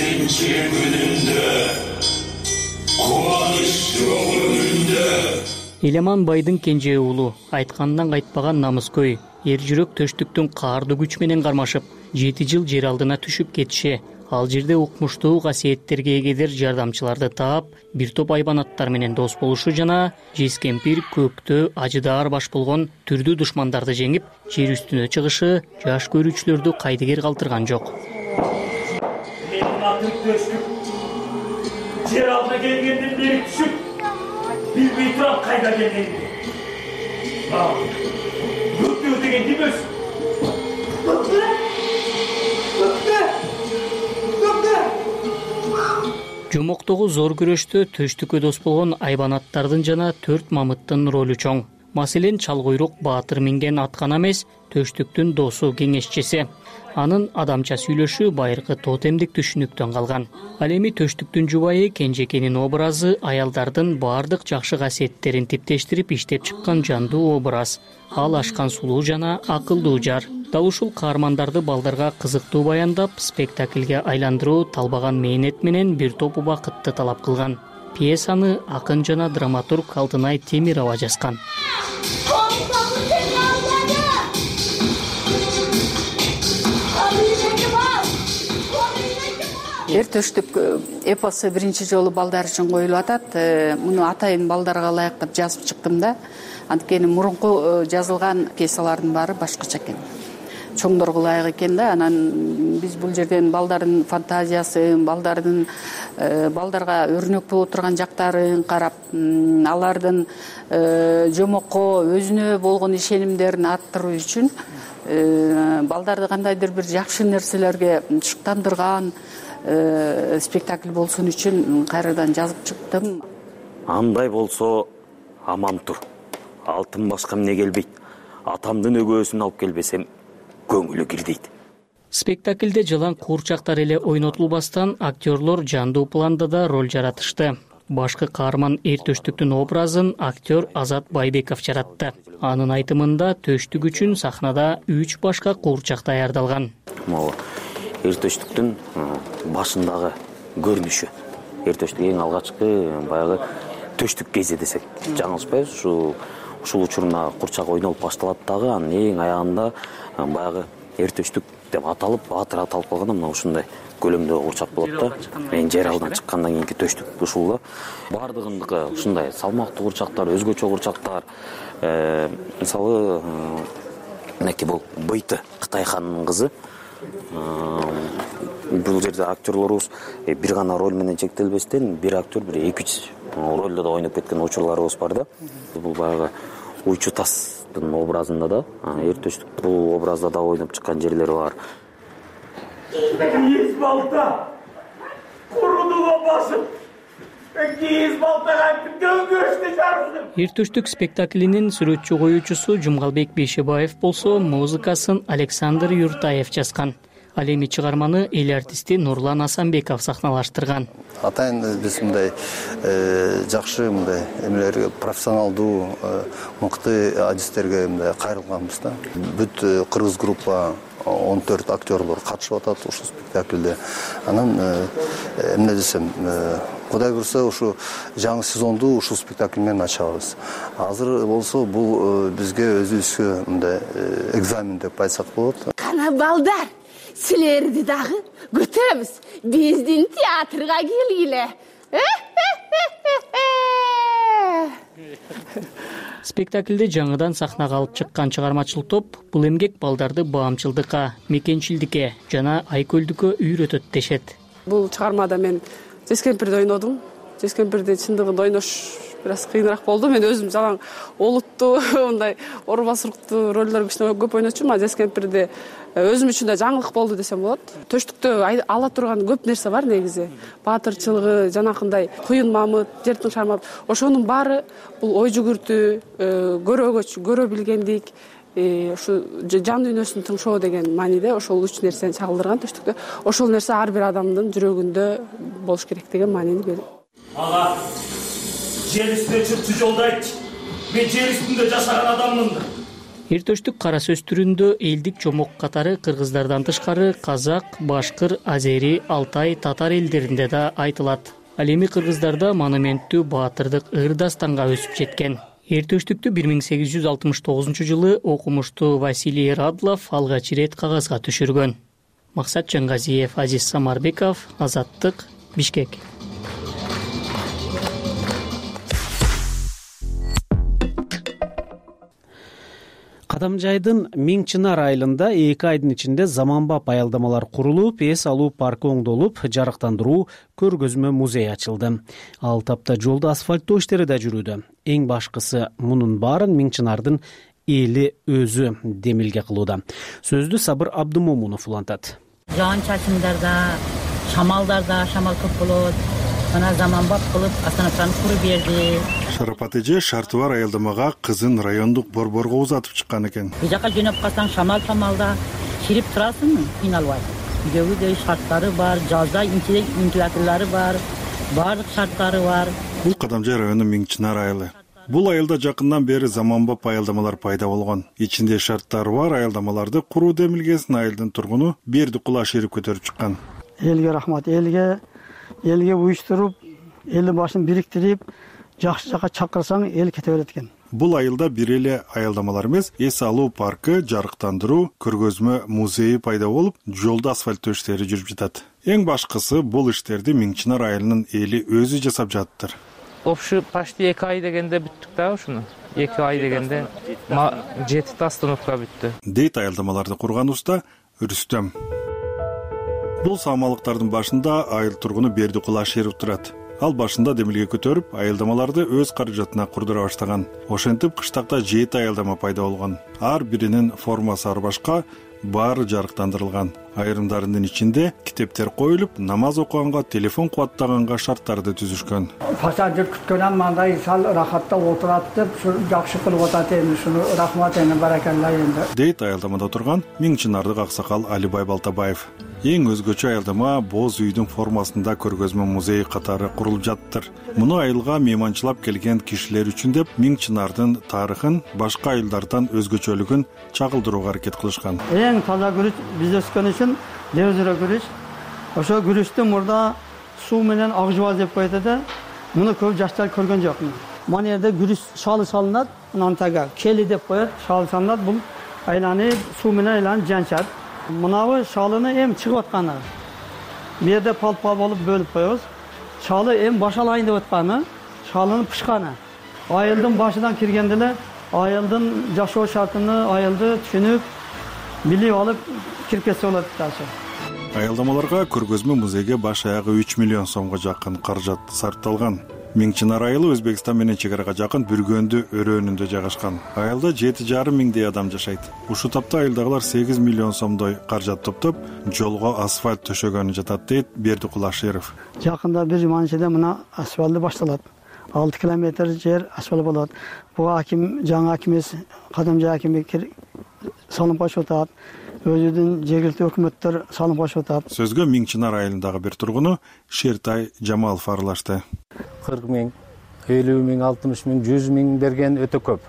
S21: 8-күнүндө, кубаныч жок өмүрүндө
S20: Элеман байдын кенже уулу, айткандан кайтпаган намыскөй, эр жүрөк төштүктүн каардуу күч менен кармашып, 7 жыл жер алдына түшүп кетиши, ал жерде укмуштуу касиеттерге эгедир жардамчыларды таап, бир топ айбанаттар менен дос болушу жана жескемпир көктө ажыдаар баш болгон түрдүү душмандарды жеңип, жер үстүнө чыгышы жаш көрүүчүлөрдү кайдыгер калтырган жок.
S4: Менин атым төштүк. Жер алдына келгенден бери түшүп, билбей турам кайда келгенин. Көктө деген демес.
S20: Жомоктогу зор күрөштө төштүккө дос болгон айбанаттардын жана 4 мамыттын ролу чоң. Маселен, чалгуйрук баатыр минген ат гана эмес, төштүктүн досу, кеңешчиси. Анын адамча сүйлөшү байыркы тотемдик түшүнүктөн калган. Ал эми төштүктүн жубайы Кенжекенин образы аялдардын баардык жакшы касиеттерин типтештирип иштеп чыккан жандуу образ. Ал ашкан сулуу жана акылдуу жар. Дал ушул каармандарды балдарга кызыктуу баяндап, спектакльге айландыруу талбаган мээнет менен бир топ убакытты талап кылган. Пьесаны акын жана драматург Алтынай Темирова жазган.
S22: Эр төштүк эпосу биринчи жолу балдар үчүн коюлуп атат. Муну атайын балдарга ылайыктап жазып чыктым да. Анткени мурунку жазылган пьесалардын баары башкача экен. Чоңдорго ылайык экен да. Анан биз бул жерден балдардын фантазиясын, балдарга өрнөк боло турган жактарын карап, алардын жомокко өзүнө болгон ишенимдерин арттыруу үчүн балдарды кандайдыр бир жакшы нерселерге шыктандырган спектакль болсун үчүн кайрадан жазып чыктым.
S23: Андай болсо аман тур. Алтын башка эмне келбейт. Атамдын өгөөсүн алып келбесем көңүлү кирдейт.
S20: Спектакльде жылан куурчактар эле ойнотулбастан актерлор жандуу планда да роль жаратышты. Башкы каарман эр төштүктүн образын актер Азат Байбеков жаратты. Анын айтымында төштүк үчүн сахнада 3 башка куурчак даярдалган.
S23: Эр төштүктүн башындагы көрүнүшү. Эр төштүк эң алгачкы баягы төштүк кези десек жаңылышпайбыз. Ушул учурунда курчак ойнолуп башталат дагы, анын эң аягында баягы эр төштүк деп аталып, баатыр аталып калганда мына ушундай көлөмдөгү курчак болот да. Мен жер алдынан чыккандан кийинки төштүк ушул да. Бардыгындыкы ушундай салмактуу курчактар, өзгөчө курчактар. Мисалы, мынакей бул Быйты, Кытай ханынын кызы. Бул жерде актерлорубуз бир гана роль менен чектелбестен, бир актер бир 2-3 ролдо да ойноп кеткен учурларыбыз бар да. Бул баягы уйчу тастын образында да, эр төштүк бул образда да ойноп чыккан жерлери бар.
S4: Кииз балта, курудуга басып, кииз балтага дөңгөчтү жардым.
S20: Эр төштүк спектаклинин сүрөтчү коюучусу Жумгалбек Бейшебаев болсо, музыкасын Александр Юртаев жазган. Ал эми чыгарманы эл артисти Нурлан Асанбеков сахналаштырган.
S24: Атайын биз мындай жакшы мындай эмелерге профессионалдуу мыкты адистерге мындай кайрылганбыз да. Бүт кыргыз группа 14 актерлор катышып атат ушул спектакльде. Анан эмне десем, Кудай көрсө ушу жаңы сезонду ушул спектакль менен ачабыз. Азыр болсо бул бизге өзүбүзгө мындай экзамен деп айтсак болот.
S19: Кана балдар, силерди дагы күтөбүз. Биздин театрга келгиле.
S20: Спектакльде жаңыдан сахнага алып чыккан чыгармачыл топ бул эмгек балдарды баамчылдыкка, мекенчилдикке жана айкөлдүккө үйрөтөт дешет.
S25: Бул чыгармада мен жескемпирди ойнодум. Жескемпирди чындыгында ойнош бир аз кыйыныраак болду. Мен өзүм жалаң олуттуу, мындай орбасуруктуу ролдор көп ойночумун, а жескемпирди өзүм үчүн да жаңылык болду десем болот. Төштүктө ала турган көп нерсе бар негизи. Баатырчылыгы, жанакындай Куюн Мамыт, Жертин Шармап, ошонун баары бул ой жүгүртүү, көрө билгендик, ушу жан дүйнөсүн тыңшоо деген мааниде ошол 3 нерсени чагылдырган төштүктө. Ошол нерсе ар бир адамдын жүрөгүндө болуш керек деген маанини берет.
S4: Ага, жер үстүнө чырчы жолдойт. Мен жер үстүндө жашаган адаммын.
S20: Эр төштүк кара сөз түрүндө элдик жомок катары кыргыздардан тышкары казак, башкыр, азери, алтай, татар элдеринде да айтылат. Ал эми кыргыздарда монументтүү баатырдык ыр дастанга өсүп жеткен. Эр Төштүктү 1869 окумуштуу Василий Радлов алгач ирет кагазга түшүргөн. Максат Жангазиев, Азиз Самарбеков, Азаттык, Бишкек.
S2: Кадамжайдын Миң Чынар айылында 2 айдын ичинде заманбап аялдамалар курулуп, эс алуу паркы оңдолуп, жарыктандыруу, көргөзмө музей ачылды. Ал тапта жолду асфальттоо иштери да жүрүүдө. Эң башкысы мунун баарын Миң Чынардын эли өзү демилге кылууда. Сөздү Сабыр Абдымомунов улантат.
S5: Жаан чачымдарда, шамалдарда, шамал көп болот. Ана заманбап кылып остановканы куруп берди.
S6: Шарапат эже шарты бар аялдамага кызын райондук борборго узатып чыккан экен.
S5: Бул жака жөнөп калсаң шамалда чирип турасың, кыйналбай. Үйдөгүдөй шарттары бар, жазда интелляторлары бар, баардык шарттары бар.
S6: Бул Кадамжай районунун Миң Чынар айылы. Бул айылда жакындан бери заманбап аялдамалар пайда болгон. Ичинде шарттары бар аялдамаларды куруу демилгесин айылдын тургуну Бердикулашеров көтөрүп чыккан.
S8: Элге рахмат, элге уюштуруп, эл башын бириктирип, жакшы жака чакырсаң эл кете берет экен.
S6: Бул айылда бир эле аялдамалар эмес, эс алуу паркы, жарыктандыруу, көргөзмө музейи пайда болуп, жолду асфальттоо иштери жүрүп жатат. Эң башкысы бул иштерди Миң Чынар айылынын эли өзү жасап жатыптыр.
S9: Опшу почти 2 ай дегенде бүттүк да ушуну. 2 ай дегенде 7 остановка бүттү.
S6: Дейт аялдамаларды курган уста Рүстөм. Бул саамалыктардын башында айыл тургуну Бердикулашеров турат. Ал башында демилге көтөрүп, аялдамаларды өз каражатына курдура баштаган. Ошентип кыштакта 7 аялдама пайда болгон. Ар биринин формасы ар башка, баары жарыктандырылган. Айрымдарынын ичинде китептер коюлуп, намаз окуганга, телефон кубаттаганга шарттарды түзүшкөн.
S8: Пассажир күткөнөн мындай сал рахатта отурат деп, жакшы кылып атат эми, шуну рахмат эне баракалла энди.
S6: Дейт аялдамада отурган Миң Чынардык аксакал Алибай Балтабаев. Эң өзгөчө аялдама боз үйдүн формасында көргөзмө музей катары курулуп жатыптыр. Муну айылга мейманчылап келген кишилер үчүн деп Миң Чынардын тарыхын, башка айылдардан өзгөчөлүгүн чагылдырууга аракет кылышкан.
S8: Эң таза күрүч биз өскөн үчүн лезура күрүч. Ошо күрүчтү мурда суу менен агжыбал деп коет да. Муну көп жаштар көргөн жок. Мына жерде күрүч шалы салынат, анан тага кели деп коет, шалы салынат. Бул айланы суу менен айланып жанчат. Мынабы шалыны эм чыгып атканы. Бу жерде пал-пал болуп бөлүп коебуз. Шалы эм башалайын деп атканы, шалынын пышканы. Айылдын башынан киргенде эле айылдын жашоо шартын, айылды түшүнүп, билип алып кирип кетсе болот ташы.
S6: Аялдамаларга көргөзмө музейге баш аягы 3 миллион сомго жакын каражат сарпталган. Миң Чынар айылы Өзбекстан менен чегарага жакын Бүргөндү өрөөнүндө жайгашкан. Айылда 7,5 миңдей адам жашайт. Ушу тапта айылдагылар 8 миллион сомдой каражат топтоп, жолго асфальт төшөгөнү жатат дейт Бердикулашеров.
S8: Жакында бир жуманын ичинде мына асфальт башталат. 6 километр жер асфальт болот. Бул аким, жаңы акимибиз Кадамжай акими салынып баштап атат. Өзүнүн жергиликтүү өкмөттөр салынып баштап атат.
S6: Сөзгө Миң Чынар айылындагы бир тургуну Шертай Жамалов аралашты.
S11: 40 миң, 50 миң, 60 миң, 100 миң берген өтө көп.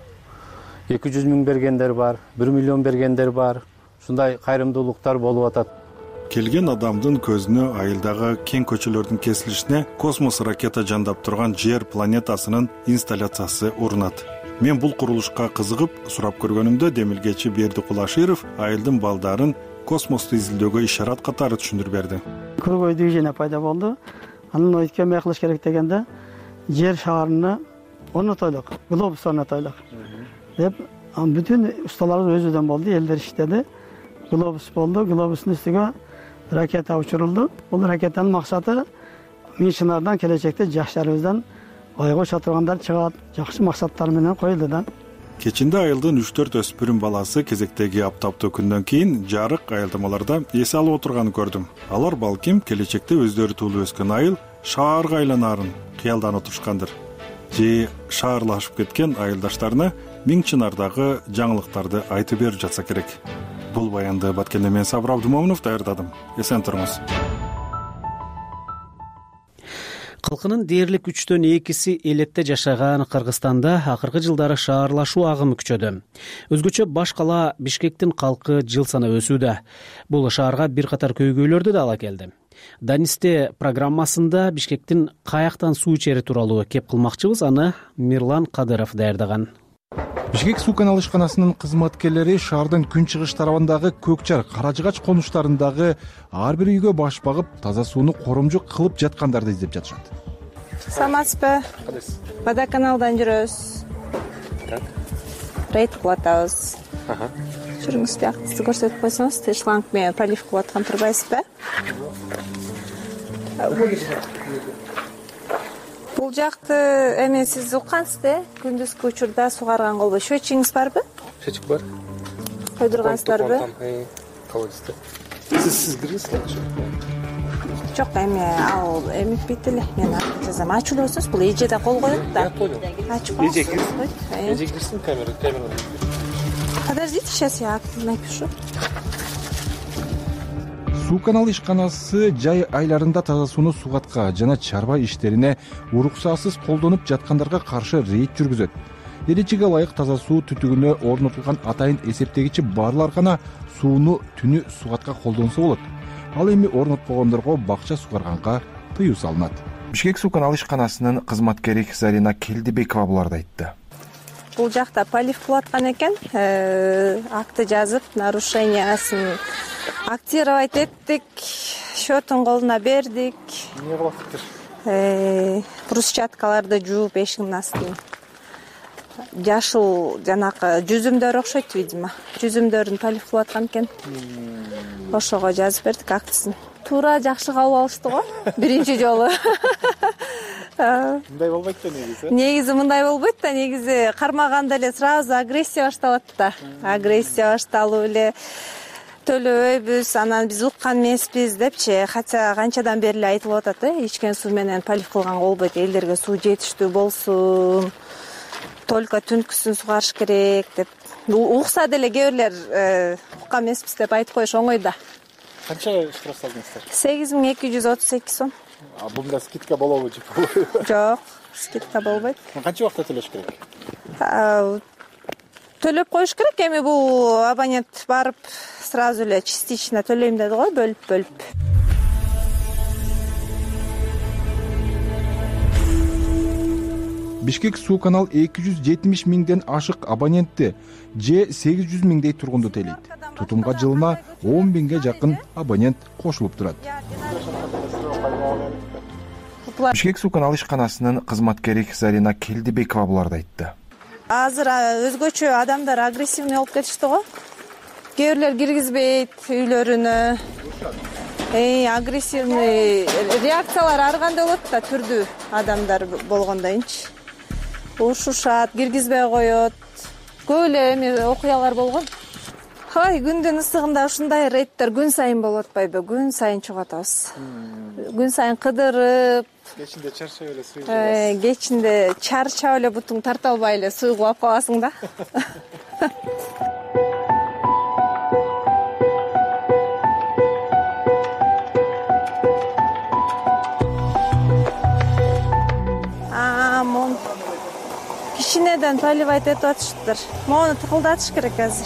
S11: 200 миң бергендер бар, 1 миллион бергендер бар. Ушундай кайрымдуулуктар болуп атат.
S6: Келген адамдын көзүнө айылдагы кең көчөлөрдүн кесилишине космос ракета жандап турган жер планетасынын инсталляциясы урунат. Мен бул курулушка кызыгып, сурап көргөнүмдө демилгечи Бердикулашеров айылдын балдарын космосту изилдөөгө ишарат катары түшүндүрүп берди.
S8: Круговой движение пайда болду. Анын ойткө эмне кылыш керек дегенде, жер шарыны орнотойлук, глобус орнотойлук деп, бүтүн усталар өзүдөн болду, элдер иштеди. Глобус болду, глобустун үстүгө ракета учурулду. Бул ракетанын максаты Миң Чынардан келечекте жаштарыбыздан айга уча тургандар чыгат, жакшы максаттар менен коюлду да.
S6: Кечинде айылдын 3-4 өспүрүм баласы кезектеги аптаптуу күндөн кийин жарык аялдамаларда эс алып отурганын көрдүм. Алар балким келечекте өздөрү туулуп өскөн айыл шаарга айланаарын кыялданып отурушкандыр. Же шаарлашып кеткен айылдаштарына Миң Чынардагы жаңылыктарды айтып берип жатса керек. Бул баянды Баткенде мен Сабыр Абдымомунов даярдадым. Эсен туруңуз.
S2: Калкынын дээрлик 3/2 элетте жашаган Кыргызстанда акыркы жылдары шаарлашуу агымы күчөдү. Өзгөчө баш кала Бишкектин калкы жыл санап өсүүдө. Бул шаарга бир катар көйгөйлөрдү да ала келди. Данисте программасында Бишкектин каяктан суу ичери тууралуу кеп кылмакчыбыз, аны Мирлан Кадыров даярдаган.
S3: Бишкек суу канал ишканасынын кызматкерлери шаардын күнчыгыш тарабындагы Көкчар, Каражыгач конуштарындагы ар бир үйгө баш багып, таза сууну коромжу кылып жаткандарды издеп жатышат.
S10: Саламатсызбы? Водоканалдан жүрөбүз. Рейд кылып атабыз. Жүрүңүз, биякты көрсөтүп койсоңуз, шланг менен полив кылып аткан турбайсызбы? Бул жакты эми сиз уккансыз да, күндүзгү учурда сугарган болбой. Счетчигиңиз барбы?
S12: Счетчик бар.
S10: Койдургансыздарбы?
S12: Колодезде. Сиз киргизсиз?
S10: Жок, ал эмитпейт эле. Мен жазам. Ачып элесиз, бул эжеде кол коет да. Ачып коет.
S12: Эже кирсин, камера.
S10: Подождите, сейчас я напишу.
S3: Суу канал ишканасы жай айларында таза сууну сугатка жана чарба иштерине уруксатсыз колдонуп жаткандарга каршы рейд жүргүзөт. Эрежеге ылайык таза суу түтүгүнө орнотулган атайын эсептегичи барлар гана сууну түнү сугатка колдонсо болот. Ал эми орнотпогондорго бакча сугарганга тыюу салынат. Бишкек суу канал ишканасынын кызматкери Зарина Келдибекова буларды айтты.
S10: Бул жакта полив кылып аткан экен, акты жазып, нарушениясын актировать эттик, счетун колуна бердик.
S12: Эмне кылып аттыктыр?
S10: Брусчаткаларды жууп эшигинин астын. Жашыл жанакы жүзүмдөр окшойт, видимо. Жүзүмдөрдүн полив кылып аткан экен. Ошого жазып бердик актысын. Туура жакшы кабыл алышты го, биринчи жолу.
S12: Мындай болбойт да негизи.
S10: Негизи мындай болбойт да, негизи кармаганда эле сразу агрессия башталат да. Агрессия башталып эле төлөбөйбүз, анан биз уккан эмеспиз депчи. Хотя канчадан бери эле айтылып атат, ичкен суу менен полив кылганга болбойт, элдерге суу жетиштүү болсун. Только түнкүсүн сугарыш керек деп. Укса деле кээ бирлер уккан эмеспиз деп айтып коюш оңой да.
S12: Канча штраф салдыңыздар?
S10: 8238 сом.
S12: Бунда скидка болобу же?
S10: Жок, скидка болбойт.
S12: Канча убакытта төлөш керек?
S10: Төлөп коюш керек. Эми бул абонент барып сразу эле частично төлөйм деди го, бөлүп.
S3: Бишкек суу канал 270 миңден ашык абонентти же 800 миңдей тургунду тейлейт. Тутумга жылына 10 миңге жакын абонент кошулуп турат. Бишкек суу канал ишканасынын кызматкери Зарина Келдибекова буларды айтты.
S10: Азыр өзгөчө адамдар агрессивный болуп кетишти го. Кээ бирлер киргизбейт үйлөрүнө. Агрессивный реакциялар ар кандай болот да, түрдүү адамдар болгондойнчу. Ушушат, киргизбей коет. Көп эле эми окуялар болгон. Күндүн ысыгында ушундай рейдтер күн сайын болуп атпайбы? Күн сайын чыгып атабыз. Күн сайын кыдырып.
S12: Кечинде чарчап эле суу жубасыз.
S10: Кечинде чарчап эле бутуң тарта албай эле суу кубап каласың да. Кичинеден поливать этип атышыптыр. Мону тыкылдатыш керек азыр.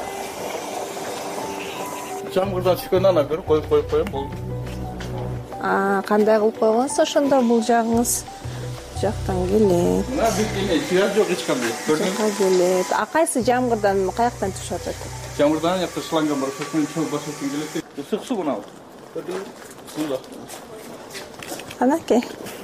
S12: Жамгырда түшкөн ана көрүп коюп коем болду.
S10: Кандай кылып койгонсуз ошондо бул жагыңыз? Жактан келет.
S12: Мына бир эме связь жок эч кандай.
S10: Көрдүңүзбү? Келет. Кайсы жамгырдан каяктан түшүп атат?
S12: Жамгырдан жакта шлангам бар, ошондон чөп башып келет. Ысык суу мына. Көрдүңүзбү? Суу.
S10: Анакей.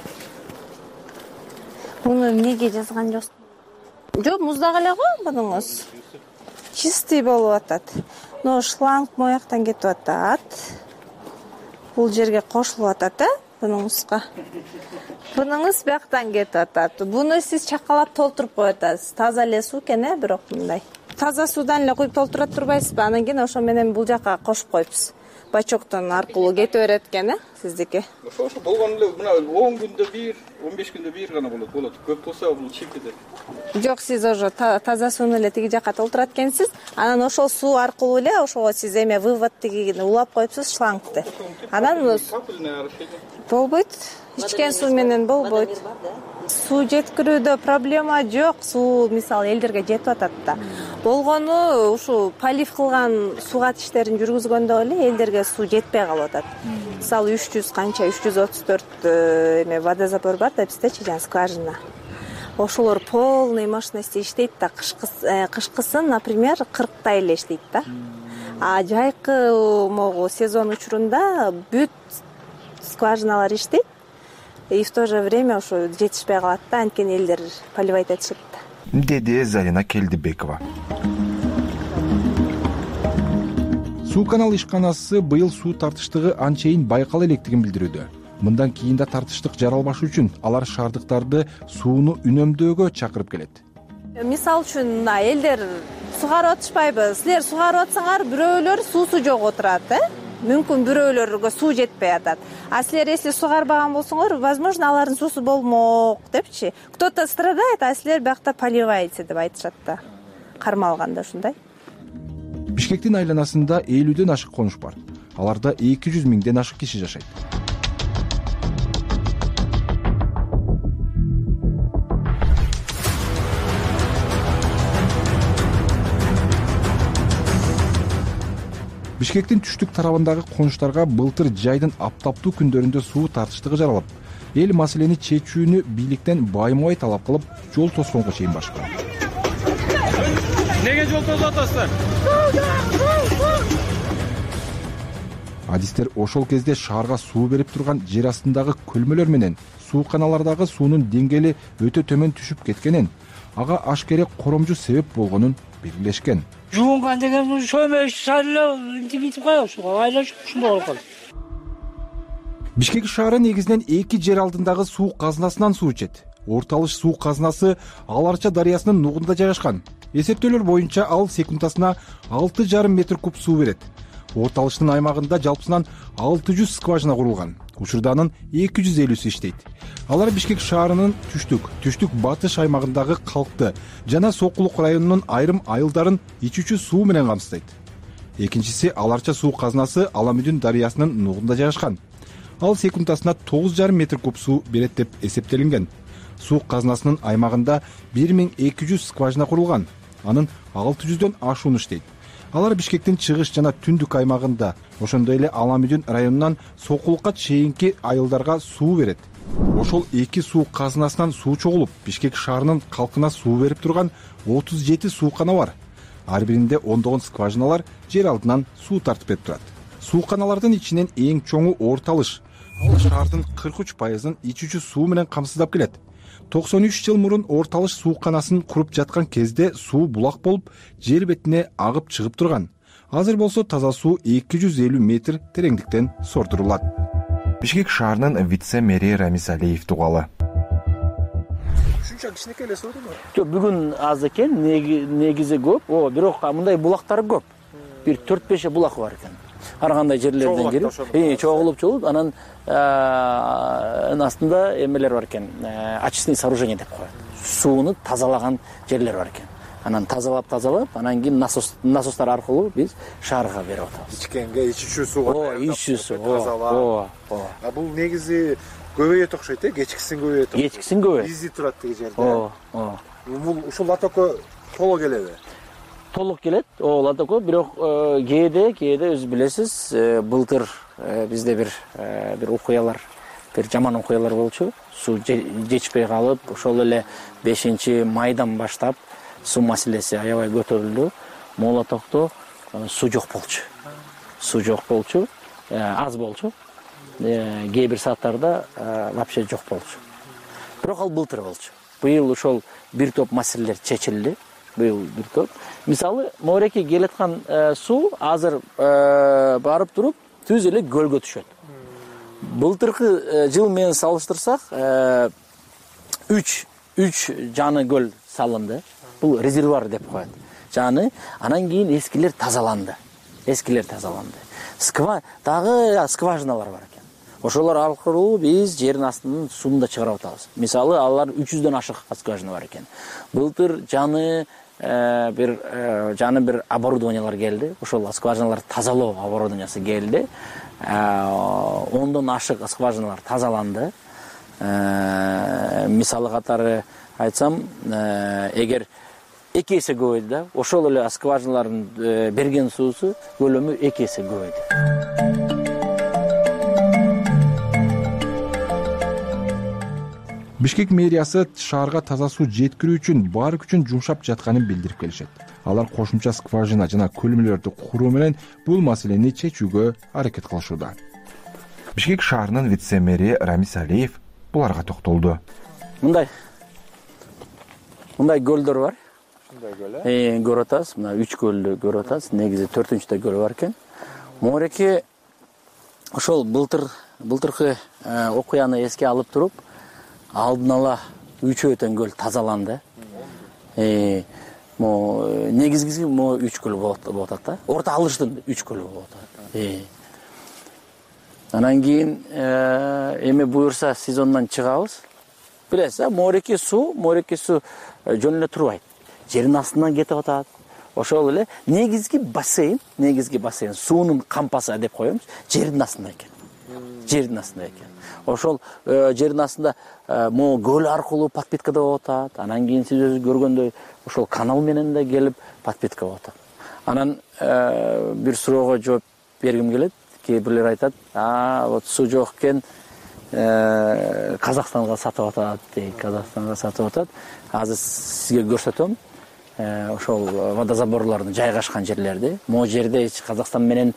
S10: Муну эмнеге жазган жок? Жок, муздак эле го бунуңуз. Чистый болуп атат. Но шланг мояктан кетип атат. Бул жерге кошулуп атат, бунуңузга. Бунуңуз бияктан кетип атат. Буну сиз чакалап толтуруп коюп атасыз. Таза эле суу экен, бирок мындай. Таза суудан эле куюп толтура турбайсызбы? Анан кийин ошо менен бул жака кошуп коюпсуз. Бачоктон аркылуу кете берет экен, сиздики.
S12: Ошо болгон эле мына 10 күндө бир, 15 күндө бир гана болот. Көп болсо бул чип кетет.
S10: Жок, сиз уже таза сууну эле тиги жакка толтурат экенсиз. Анан ошол суу аркылуу эле ошого сиз эме вывод тигини улап коюпсуз шлангты. Анан болбойт. Ичкен суу менен болбойт. Суу жеткирүүдө проблема жок. Суу мисалы элдерге жетип атат да. Болгону ушу полив кылган сугат иштерин жүргүзгөндө эле элдерге суу жетпей калып атат. Мисалы 334 эме водозабор бар да биздечи, жана скважина. Ошолор полный мощности иштейт да. Кышкысын, например, 40-та эле иштейт да. А жайкы могу сезон учурунда бүт скважиналар иштейт. И в то же время ошо жетишпей калат да, анткени элдер поливать этишет да.
S3: Деди Зарина Келдибекова. Суу канал ишканасы быйыл суу тартыштыгы анчейин байкала электигин билдирүүдө. Мындан кийин да тартыштык жаралбашы үчүн алар шаардыктарды сууну үнөмдөөгө чакырып келет.
S10: Мисалы үчүн элдер сугарып атышпайбы? Силер сугарып атсаңар, бирөөлөр суусу жок отурат, мүмкүн бирөөлөргө суу жетпей атат. А силер если сугарбаган болсоңор, возможно, алардын суусу болмок депчи. Кто-то страдает, а силер биякта поливаете деп айтышат да. Кармалганда ушундай.
S3: Бишкектин айланасында 50ден ашык конуш бар. Аларда 200 миңден ашык киши жашайт. Бишкектин түштүк тарабындагы конуштарга былтыр жайдын аптаптуу күндөрүндө суу тартыштыгы жаралып, эл маселени чечүүнү бийликтен баймай талап кылып, жол тосконго чейин барышкан.
S12: Неге жол тосуп атасыздар?
S3: Адистер ошол кезде шаарга суу берип турган жер астындагы көлмөлөр менен суу каналардагы суунун деңгээли өтө төмөн түшүп кеткенин, ага ашкере коромжу себеп болгонун белгилешкен.
S7: Жуунган деген шөмөш салып, интибитип коёбуз, айлашып ушундай болуп калды.
S3: Бишкек шаары негизинен 2 жер алдындагы суу казынасынан суу ичет. Орталыш суу казынасы Аларча дарыясынын нугунда жайгашкан. Эсептөөлөр боюнча ал секундасына 6,5 метр куб суу берет. Орталыштын аймагында жалпысынан 600 скважина курулган. Учурда анын 250 иштейт. Алар Бишкек шаарынын түштүк батыш аймагындагы калкты жана Сокулук районунун айрым айылдарын ичүүчү суу менен камсыздайт. Экинчиси Аларча суу казынасы Аламүдүн дарыясынын нугунда жайгашкан. Ал секундасына 9,5 метр куб суу берет деп эсептелинген. Суу казынасынын аймагында 1200 скважина курулган. Анын 600дөн ашууну иштейт. Алар Бишкектин чыгыш жана түндүк аймагында, ошондой эле Аламүдүн районунан Сокулукка чейинки айылдарга суу берет. Ошол 2 суу казынасынан суу чогулуп, Бишкек шаарынын калкына суу берип турган 37 суукана бар. Ар биринде ондогон скважиналар жер алдынан суу тартып берип турат. Сууканалардын ичинен эң чоңу Орталыш. Ал шаардын 43%ын ичүүчү суу менен камсыздап келет. 93 жыл мурун Орталыш сууканасын куруп жаткан кезде суу булак болуп, жер бетине агып чыгып турган. Азыр болсо таза суу 250 метр тереңдиктен сордурулат. Бишкек шаарынын вице-мэри Рамиз Алиев тугалы.
S12: Ушунча кичинекей эле суурдумо?
S13: Жок, бүгүн аз экен, негизи көп. Бирок мындай булактар көп. Бир 4-5 булак бар экен. Ар кандай жерлерден келип, чогулуп, анан астында эмелер бар экен, очистные сооружения деп коет. Сууну тазалаган жерлер бар экен. Анан тазалап, анан кийин насостар аркылуу биз шаарга берип атабыз.
S12: Ичкенге, ичүүчү сууга.
S13: Ичүүчү суу.
S12: Бул негизи көбөйөт окшойт, кечкисин көбөйөт.
S13: Кечкисин көбөйөт.
S12: Изи турат тиги жерде. Бул ушул латоко толук келеби?
S13: Толук келет, латоко, бирок кээде өзү билесиз, былтыр бизде бир окуялар, бир жаман окуялар болчу. Суу жетишпей калып, ошол эле 5-майдан баштап суу маселеси аябай көтөрүлдү. Молотокто суу жок болчу. Аз болчу. Кээ бир сааттарда вообще жок болчу. Бирок ал былтыр болчу. Быйыл ошол бир топ маселелер чечилди. Бир топ. Мисалы, Мореке келаткан суу азыр барып туруп, түз эле көлгө түшөт. Былтыркы жыл менен салыштырсак, 3 жаны көл салынды. Бул резервуар деп коет. Жаны, анан кийин эскилер тазаланды. Дагы скважиналар бар экен. ошолор аркылуу биз жердин астынын суун да чыгарып атабыз. Мисалы алар 300дөн ашык скважина бар экен. Былтыр жаны бир оборудованиялар келди. Ошол скважиналар тазалоо оборудованиясы келди. 10дон ашык скважиналар тазаланды. Мисалы катары айтсам, эгер 2 эсе көбөйдү да, ошол эле скважиналардын берген суусу көлөмү 2 эсе көбөйдү.
S3: Бишкек мэриясы шаарга таза суу жеткирүү үчүн бар күчүн жумшап жатканын билдирип келишет. Алар кошумча скважина жана көлмөлөрдү куруу менен бул маселени чечүүгө аракет кылышууда. Бишкек шаарынын вице-мэри Рамис Алиев буларга токтолду.
S13: Мындай көлдөр бар. Көрүп атасыз, мына 3 көлдү көрүп атасыз. Негизи 4-та көл бар экен. Мореке ошол былтыркы окуяны эске алып туруп, алдын ала 3 көл тазаланды. Негизгиси 3 көл болуп атат да. Орто алыштын 3 көл болуп атат. Анан кийин эми буюрса сезондан чыгабыз. Билесиз, Мореке суу жөн эле турбайт. Жердин астынан кетип атат. Ошол эле негизги бассейн суунун кампасы деп коебуз, жердин астында экен. Ошол жердин астында көл аркылуу подпиткада болуп атат. Анан кийин сиз өзү көргөндөй ошол канал менен да келип подпитка болуп атат. Анан бир суроого жооп бергим келет. Кээ бирлер айтат, вот суу жок экен, Казакстанга сатып атат. Азыр сизге көрсөтөм. Ошол водозаборлордун жайгашкан жерлерди. Могу жерде Казакстан менен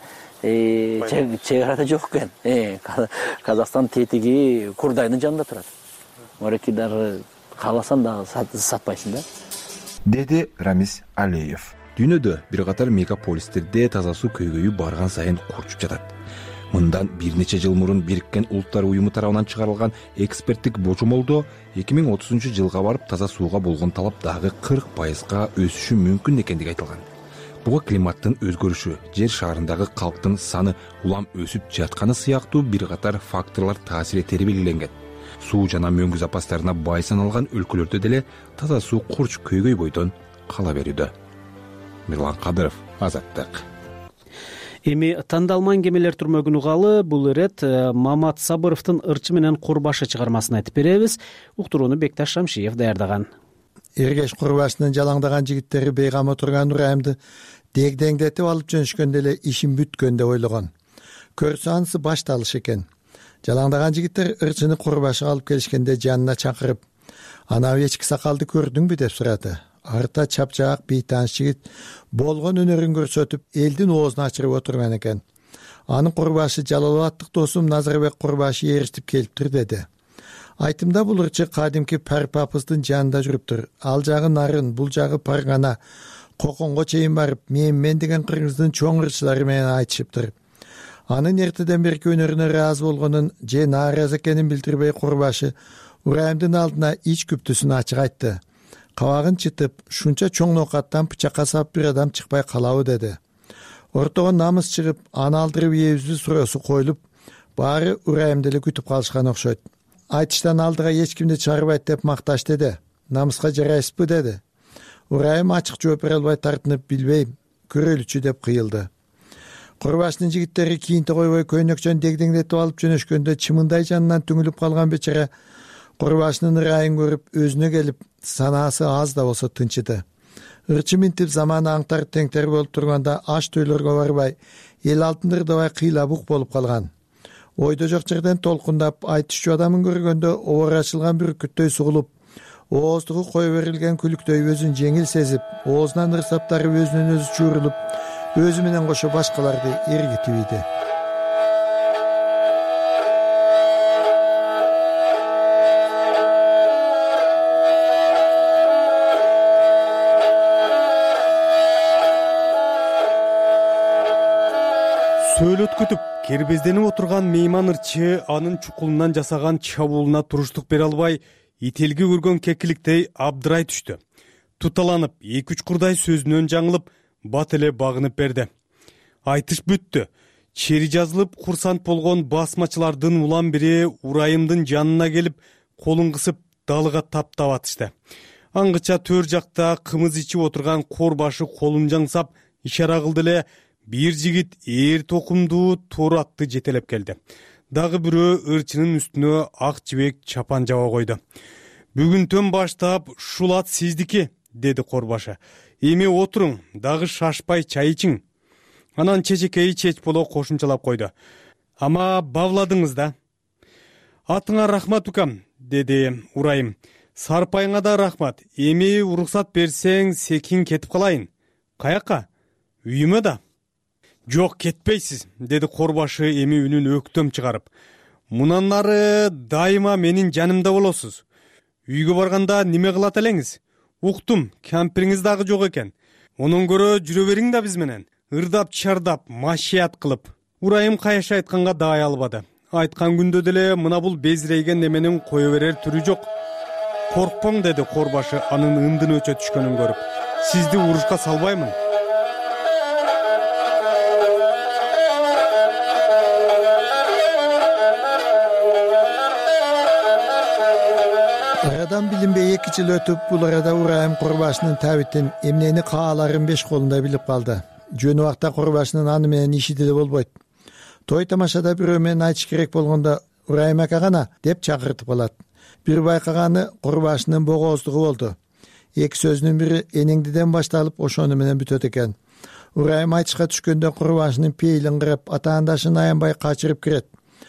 S13: чек-чегара жок экен. Казакстан тетиги Курдайдын жанында турат. Мореки дагы кааласаң дагы сатпайсың да.
S3: Деди Рамис Алиев. Дүйнөдө бир катар мегаполистерде таза суу көйгөйү барган сайын курчуп жатат. Мындан бир нече жыл мурун Бириккен Улуттар уюму тарабынан чыгарылган эксперттик божомолдо 2030-жылга барып таза сууга болгон талап дагы 40%га өсүшү мүмкүн экендиги айтылган. Буга климаттын өзгөрүшү, жер шарындагы калктын саны улам өсүп жатканы сыяктуу бир катар факторлор таасир этери белгиленген. Суу жана мөңгү запастарына бай саналган өлкөлөрдө деле таза суу курч көйгөй бойдон кала берүүдө. Мирлан Кадыров, Азаттык.
S2: Эми тандалман кемелер түрмөгүн угалы, бул ирет Мамат Сабыровдун ырчы менен курбашы чыгармасын айтып беребиз. Уктурууну Бекташ Шамшиев даярдаган.
S14: Эргеш курбашынын жалаңдаган жигиттери бейгам отурган Урайымды дегдеңдетип алып жөнүшкөндө эле ишин бүткөн деп ойлогон. Көрсө анысы башталыш экен. Жалаңдаган жигиттер ырчыны курбашыга алып келишкенде жанына чакырып, "Ана эчки сакалды көрдүңбү?" деп сурады. Арта чапчаак бейтаныш жигит болгон өнөрүн көрсөтүп, элдин оозун ачырып отурган экен. Анын курбашы Жалалбаттык досум Назарбек курбашы ээрчитип келиптир деди. Айтымда бул ырчы кадимки Парпапыздын жанында жүрүптүр. Ал жагы нарын, бул жагы паргана. Коконго чейин барып, мен деген кыргыздын чоң ырчылары менен айтышыптыр. Анын эртеден берки өнөрүнө ыраазы болгонун же нааразы экенин билдирбей курбашы Урайымдын алдына ич күптүсүн ачык айтты. Кабагын чытып, шунча чоң ноокаттан пычакка сап бир адам чыкпай калабы деди. Ортого намыс чыгып, аны алдырып эбиздүү суроосу коюлуп, баары Урайымды эле күтүп калышкан окшойт. Айтыштан алдыга эч кимди чыгарбайт деп макташ деди. Намыска жарайсызбы деди. Урайым ачык жооп бере албай тартынып, билбейм, көрөлүчү деп кыйылды. Курбашынын жигиттери кийинте койбой көйнөкчөн дегдеңдетип алып жөнөшкөндө чымындай жанынан түңүлүп калган бечара курбашынын ырайын көрүп өзүнө келип, санаасы аз да болсо тынчыды. Ырчы минтип заманы аңтар теңтер болуп турганда аш тойлорго барбай, эл алдында ырдабай кыйлабук болуп калган. Ойдо жок жерден толкундап айтышчу адамын көргөндө обор ачылган бүркүттөй сугулуп, ооздугу кое берилген күлүктөй өзүн жеңил сезип, оозунан ырсаптары өзүнөн өзү чуурулуп, өзү менен кошо башкаларды эргитип ийди.
S15: Сөйлөткүтүп, кербезденип отурган мейман ырчы анын чукулунан жасаган чабуулуна туруштук бере албай, ителги көргөн кекиликтей абдырай түштү. Туталанып, 2-3 курдай сөзүнөн жаңылып, бат эле багынып берди. Айтыш бүттү. чери жазылып курсант болгон басмачылардын улам бири Урайымдын жанына келип колун кысып далыга таптап атышты. Аңгыча төр жакта кымыз ичип отурган Корбашы колун жаңсап ишара кылды эле бир жигит эр токумдуу тор атты жетелеп келди. Дагы бирөө ырчынын үстүнө ак жибек чапан жаба койду. Бүгүнтөн баштап ушул ат сиздики, деди Корбашы. Эми отуруң, дагы шашпай чай ичиң. Анан чечекей чеч боло кошумчалап койду. Ама бавладыңыз да. Атыңа рахмат укам, деди Урайым. Сарпайыңа да рахмат. Эми уруксат берсең, секин кетип калайын. Каяка? Үйүмө да. Жок, кетпейсиз, деди Корбашы эми үнүн өктөм чыгарып. Мундан ары дайыма менин жанымда болосуз. Үйгө барганда неме кылат элеңиз? Уктум, кампириңиз дагы жок экен. Онун көрө жүрө бериң да биз менен. Ырдап чардап, машият кылып. Урайым каяша айтканга даай албады. Айткан күндө деле мына бул безирейген неменин кое берер түрү жок. Коркпоң, деди Корбашы анын ындын өчө түшкөнүн көрүп. Сизди урушка салбаймын.
S14: Aradan bilinbey 2 yıl ötüp bul arada Urayım Korbaşının täbittin emneni kağaların 5 kolunda bilip kaldı. Jönü vakta Korbaşının anı menen işitili bolboyt. Toy tamaşada birөө менен айтыш керек болгондо Урайым ака гана деп чакыртып алат. Bir байкаганы Корбашынын богоздугу болду. Эки сөзүнүн бири энеңдиден башталып ошону менен бүтөт экен. Урайым айтышка түшкөндө Корбашынын пейлин кырып, атаандашын аянбай качырып кирет.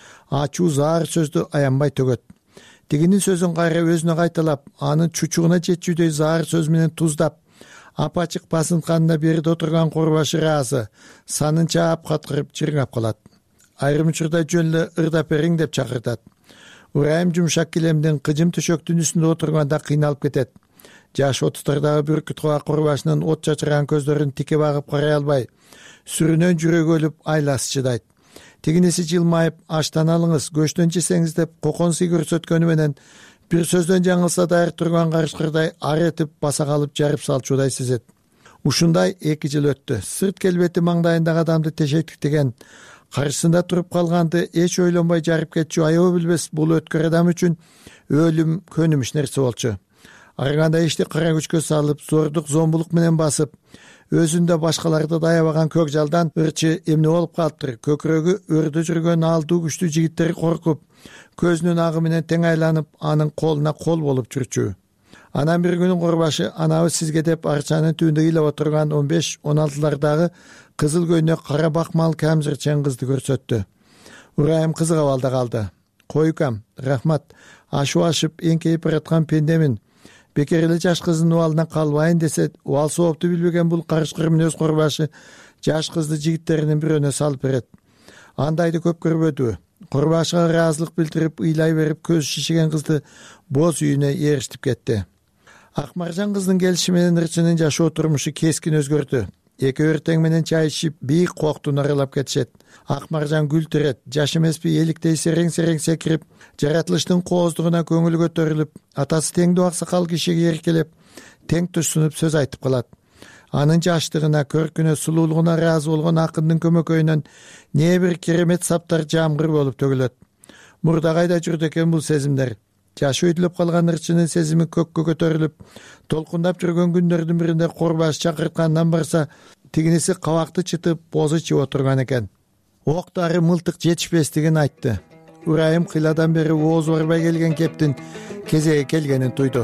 S14: Ачуу заар сөздү аянбай төгөт. Тигинин сөзүн кайра өзүнө кайталап, анын чучугуна жетчүдөй заар сөз менен туздап, апачык басынтканына бериде отурган Корбашы ыраазы, санын чаап каткырып чыргап калат. Айрым учурда жөн эле ырдап бериң деп чакыртат. Урайым жумшак килемдин кыжым төшөктүн үстүндө отурганда кыйналып кетет. Жаш 30-тардагы бүркүткага Корбашынын от чачырган көздөрүн тике багып карай албай, сүрүнөн жүрөгү өлүп айласы чыдайт. Тигинеси жылмайып, аштан алыңыз, көчтөн жесеңиз деп кокон сый көрсөткөнү менен бир сөздөн жаңылса дайыр турган карышкырдай ар этип баса калып жарып салчудай сезет. Ушундай 2 жыл өттү. Сырт келбети маңдайындагы адамды тешектиктеген, каршысында туруп калганды эч ойлонбой жарып кетчү аябы билбес бул өткөр адам үчүн өлүм көнүмүш нерсе болчу. Арганда ишти кара күчкө салып, зордук зомбулук менен басып, өзүндө башкаларды даябаган көк жалдан ырчы эмне болуп калыптыр. Көкүрөгү өрдө жүргөн алдуу күчтүү жигиттер коркуп, көзүнүн агы менен тең айланып, анын колуна кол болуп жүрчү. Анан бир күнү Корбашы анабы сизге деп арчанын түбүндө ыйлап отурган 15-16-лардагы кызыл көйнөк кара бакмал камзырчен кызды көрсөттү. Урайым кызыгып алда калды. Койкам, рахмат. Ашу ашып эңкейип бараткан пендемин. Бекер эле жаш кыздын убалына калбайын десе, убал соопту билбеген бул карышкыр мүнөз Корбашы жаш кызды жигиттеринин бирөөнө салып берет. Андайды көп көрбөдү. Корбашыга ыраазылык билдирип, ыйлай берип көз шишиген кызды боз үйүнө ээришип кетти. Акмаржан кыздын келиши менен ырчынын жашоо турмушу кескин өзгөрдү. Экөө тең менен чай ичип, бийик коктун аралап кетишет. Акмаржан күлтүрөт, жаш эмеспи эликтей серең-серең секирип, жаратылыштын кооздугуна көңүлү көтөрүлүп, атасы теңдүү аксакал кишиге эркелеп, тең тушсунуп сөз айтып калат. Анын жаштыгына, көркүнө, сулуулугуна ыраазы болгон акындын көмөкөйүнөн не бир керемет саптар жамгыр болуп төгүлөт. Мурда кайда жүрдү экен бул сезимдер? Жашы өйдүлүп калган ырчынын сезими көккө көтөрүлүп, толкундап жүргөн күндөрдүн биринде Корбаш чакырткандан барса, тигиниси кабакты чытып, бозу ичип отурган экен. Октары мылтык жетишпестигин айтты. Урайым кыйладан бери оозу барбай келген кептин кезеги келгенин туйду.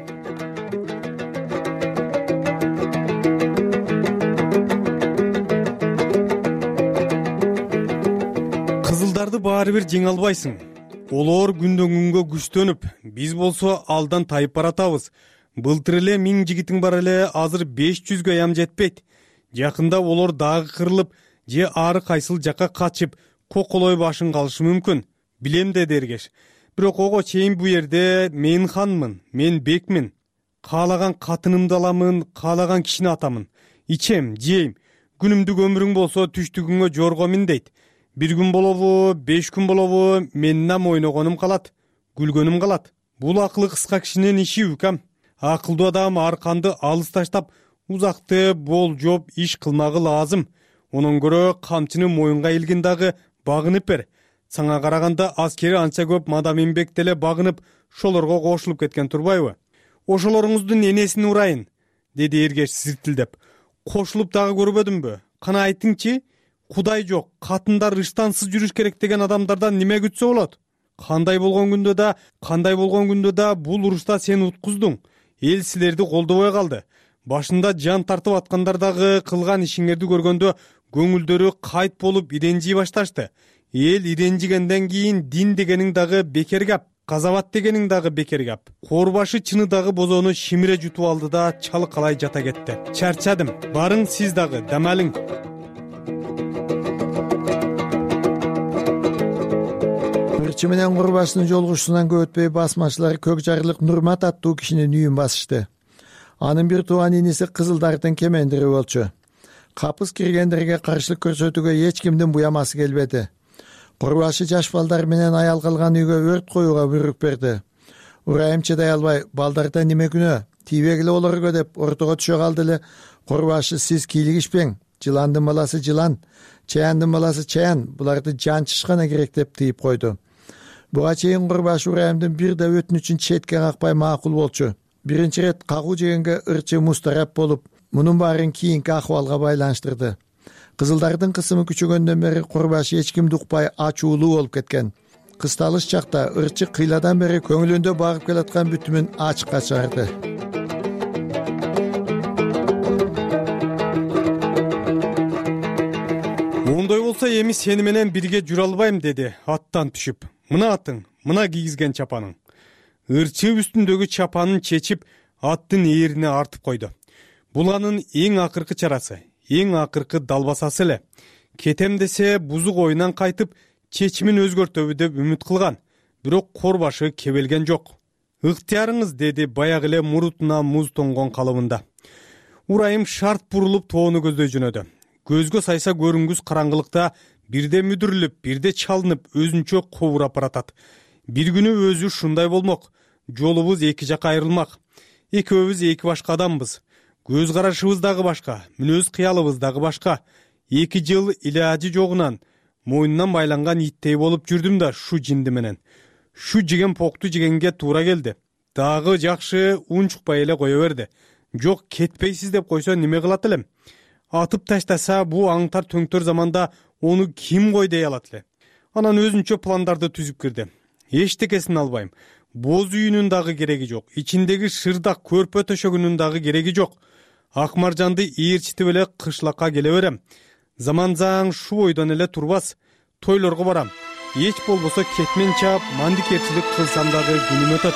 S15: Кызылдарды баары бир жеңе албайсың. Олор күндөн күнгө күчтөнүп, биз болсо алдан тайып баратабыз. Былтыр эле 1000 жигитиң бар эле, азыр 500гө ям жетпейт. Жакында олор дагы кырылып, же ары кайсыл жакка качып, коколой башын калышы мүмкүн. Билем деди Эргеш. Бирок ого чейин бу жерде мен ханмын, мен бекмин. Каалаган катынымды аламын, каалаган кишини атамын. Ичем, жейм. Күнүмдүк өмүрүң болсо түштүгүңө жорго мин дейт. 1 күн болобу, 5 күн болобу, меннен ойногонум калат, күлгөнүм калат. Бул акылы кыска кишинин иши укам. Акылдуу адам арканды алыс таштап, узакты болжоп иш кылмагы лазым. Онон көрө камчыны моюнга илгин дагы багынып бер. Саңа караганда аскери анча көп мадам эмбек деле багынып, шолорго кошулуп кеткен турбайбы? Ошолоруңуздун энесин урайын, деди Эргеш сиртилдеп. Кошулуп дагы көрбөдүмбү? Кана айтыңчы, Кудай жок, катындар ыштансыз жүрүш керек деген адамдардан неме күтсө болот? Кандай болгон күндө да бул урушта сен уткуздуң. Эл силерди колдобой калды. Башында жан тартып аткандар дагы кылган ишиңерди көргөндө көңүлдөрү кайт болуп иренжий башташты. Эл иренжигенден кийин дин дегениң дагы бекер гап, казабат дегениң дагы бекер гап. Корбашы чыны дагы бозону шимире жутуп алды да чалкалай жата кетти. Чарчадым. Барың сиз дагы дам алың.
S14: Ырчы менен курбашынын жолугушуусунан көп өтпөй басмачылар көк жарылык Нурмат аттуу кишинин үйүн басышты. Анын бир тууган иниси Кызылдардын кемендири болчу. Капыс киргендерге каршылык көрсөтүүгө эч кимдин буямасы келбеди. Курбашы жаш балдар менен аял калган үйгө өрт коюуга буйрук берди. Урайым чыдай албай, балдарда неме күнөө, тийбегиле олорго деп ортого түшө калды эле. Курбашы сиз кийлигишпең, жыландын баласы жылан, чаяндын баласы чаян, буларды жанчышкана керек деп тыйып койду. Буга чейин Курбашы Урайымдын бир да өтүнүчүн четке какпай макул болчу. Биринчи рет кагуу жегенге ырчы мустарап болуп, мунун баарын кийинки акыбалга байланыштырды. Кызылдардын кысымы күчөгөндөн бери Курбашы эч кимди укпай ачуулуу болуп кеткен. Кысталыш чакта ырчы кыйладан бери көңүлүндө багып келаткан бүтүмүн ачыкка чыгарды.
S15: Ондой болсо эми сени менен бирге жүрө албайм, деди аттан түшүп. Мына атың, мына кийгизген чапаның. Ырчы үстүндөгү чапанын чечип, аттын ээрине артып койду. Бул анын эң акыркы чарасы, эң акыркы далбасасы эле. Кетем десе бузук оюнан кайтып, чечимин өзгөртөбү деп үмүт кылган. Бирок Корбашы кебелген жок. Ыктыярыңыз, деди баягы эле мурутуна муз тоңгон калыбында. Урайым шарт бурулуп тоону көздөй жөнөдү. Көзгө сайса көрүнгүс караңгылыкта бирде мүдүрүлүп, бирде чалынып, өзүнчө кобурап баратат. Бир күнү өзү шундай болмок. Жолубуз эки жакка айрылмак. Экөөбүз эки башка адамбыз. Көз карашыбыз дагы башка, мүнөз кыялыбыз дагы башка. 2 жыл илажы жогунан мойнунан байланган иттей болуп жүрдүм да шу жинди менен. Шу жеген покту жегенге туура келди. Дагы жакшы унчукпай эле кое берди. Жок, кетпейсиз деп койсо неме кылат элем? Атып таштаса бу аңтар төңтөр заманда ону ким кой дей алат эле. Анан өзүнчө пландарды түзүп кирди. Эчтекесин албайм. Боз үйүнүн дагы кереги жок. Ичиндеги шырдак көрпө төшөгүнүн дагы кереги жок. Акмаржанды ээрчитип эле кышлакка келе берем. Заманзаң шу бойдон эле турбас. Тойлорго барам. Эч болбосо кетмен чаап, мандикерчилик кылсам дагы күнүм өтөт.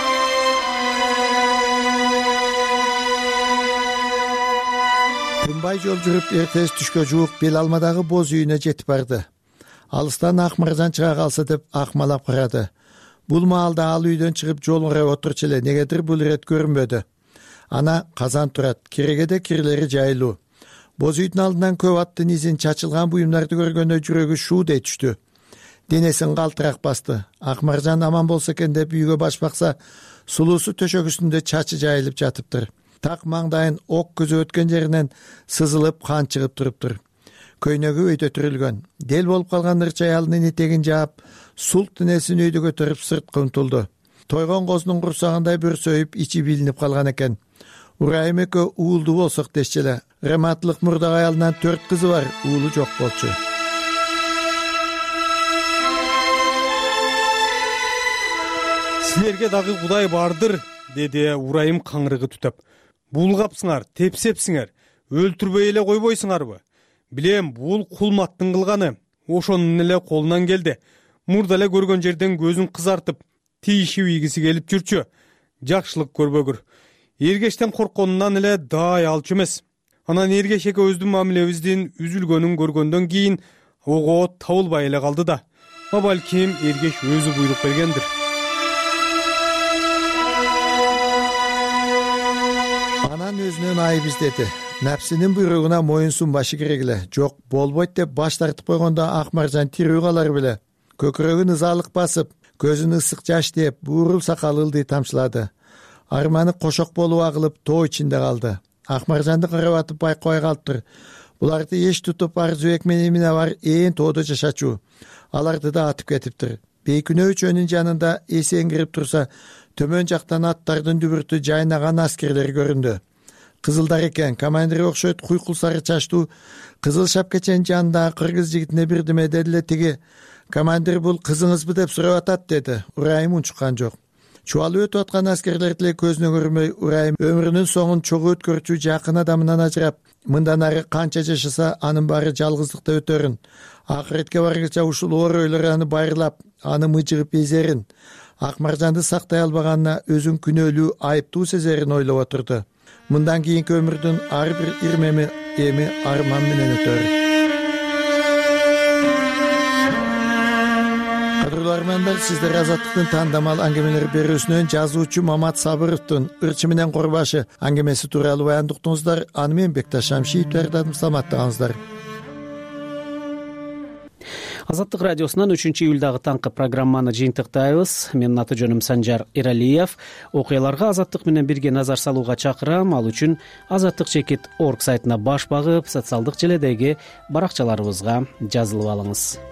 S14: Тынбай жол жүрүп эртеж түшкө жуук бел алмадагы боз үйүнө жетип барды. Алыстан Акмаржан чыга калса деп акмалап карады. Бул маалда ал үйдөн чыгып жолуңра отурчу эле, негедир бул ирет көрүнбөдү. Ана казан турат, кирегеде кирлери жайылуу. Боз үйдүн алдынан көп аттын изин, чачылган буюмдарды көргөндө жүрөгү шуудей түштү. Денесин калтырак басты. Акмаржан аман болсо экен деп үйгө баш бакса, сулуусу төшөк үстүндө чачы жайылып жатыптыр. Так маңдайын ок көзү өткөн жеринен сызылып кан чыгып туруптур. Көйнөгү өйдө түрүлгөн. Дел болуп калган ырчы аялынын итегин жаап, султ денесин өйдө көтөрүп сырткы умтулду. Тойгон козунун курсагындай бүрсөйүп, ичи билинип калган экен. Урайым экөө уулду болсок дешчи эле. Рематлык мурдак аялынан 4 кызы бар, уулу жок болчу.
S15: Силерге дагы Кудай бардыр, деди Урайым каңрыгы түтөп. Булгапсыңар, тепсепсиңер, өлтүрбөй эле койбойсуңарбы? Билем, бул кулматтын кылганы. Ошонун эле колунан келди. Мурда эле көргөн жерден көзүн кызартып, тийишип ийгиси келип жүрчү. Жакшылык көрбөгүр. Эргештен коркконунан эле дай алчу эмес. Анан Эргеш экөөбүздүн мамилебиздин үзүлгөнүн көргөндөн кийин ого табылбай эле калды да. Балким Эргеш өзү буйрук бергендир.
S14: Анан өзүнөн айып издеди. Напсинин буйругуна моюн сунбашы керек эле. Жок, болбойт деп баш тартып койгондо Акмаржан тирүү калар беле. Көкүрөгүн ызалык басып, көзүн ысык жаш деп, буурул сакалы ылдый тамчылады. Арманы кошок болуп агылып, тоо ичинде калды. Акмаржанды карап атып байкабай калыптыр. буларды эч тутуп арзуу экмени эмне бар ээн тоодо жашачу. Аларды да атып кетиптир. Бейкүнөө чөнүн жанында эсеңгирип турса, төмөн жактан аттардын дүбүртү жайнаган аскерлер көрүндү. Кызылдар экен, командир окшойт, куйкул сары чачтуу кызыл шапкачанын жанындагы кыргыз жигитине бирдеме деди эле тиги. Командир бул кызыңызбы деп сурап атат деди. Урайым унчуккан жок. Чубалып өтүп аткан аскерлер деле көзүнө көрмөй, Урайым өмүрүнүн соңун чогуу өткөрчү жакын адамынан ажырап, мындан ары канча жашаса анын баары жалгыздыкта өтөрүн. Акыретке баргыча ушул оор ойлор аны байырлап, аны мыжыгып эзерин, ак маржанды сактай албаганына өзүн күнөөлүү, айыптуу сезерин ойлоп отурду. Мындан кийинки өмүрдүн ар бир ирмеми эми арман менен өтөр. Кадрлармандар, сиздер Азаттыктын тандамал аңгемелер берүүсүнөн жазуучу Мамат Сабыровдун «Ырчы менен Курбашы» аңгемеси тууралуу баяндыктыңыздар. Аны мен Бекташ Шамшиев даярдадым. Саламаттыгыңыздар.
S2: Азаттык радиосунан 3-июлдагы таңкы программаны жыйынтыктайбыз. Менин аты жөнүм Санжар Эралиев. Окуяларга Азаттык менен бирге назар салууга чакырам. Ал үчүн azattik.org сайтына баш багып, социалдык желедеги баракчаларыбызга жазылып алыңыз.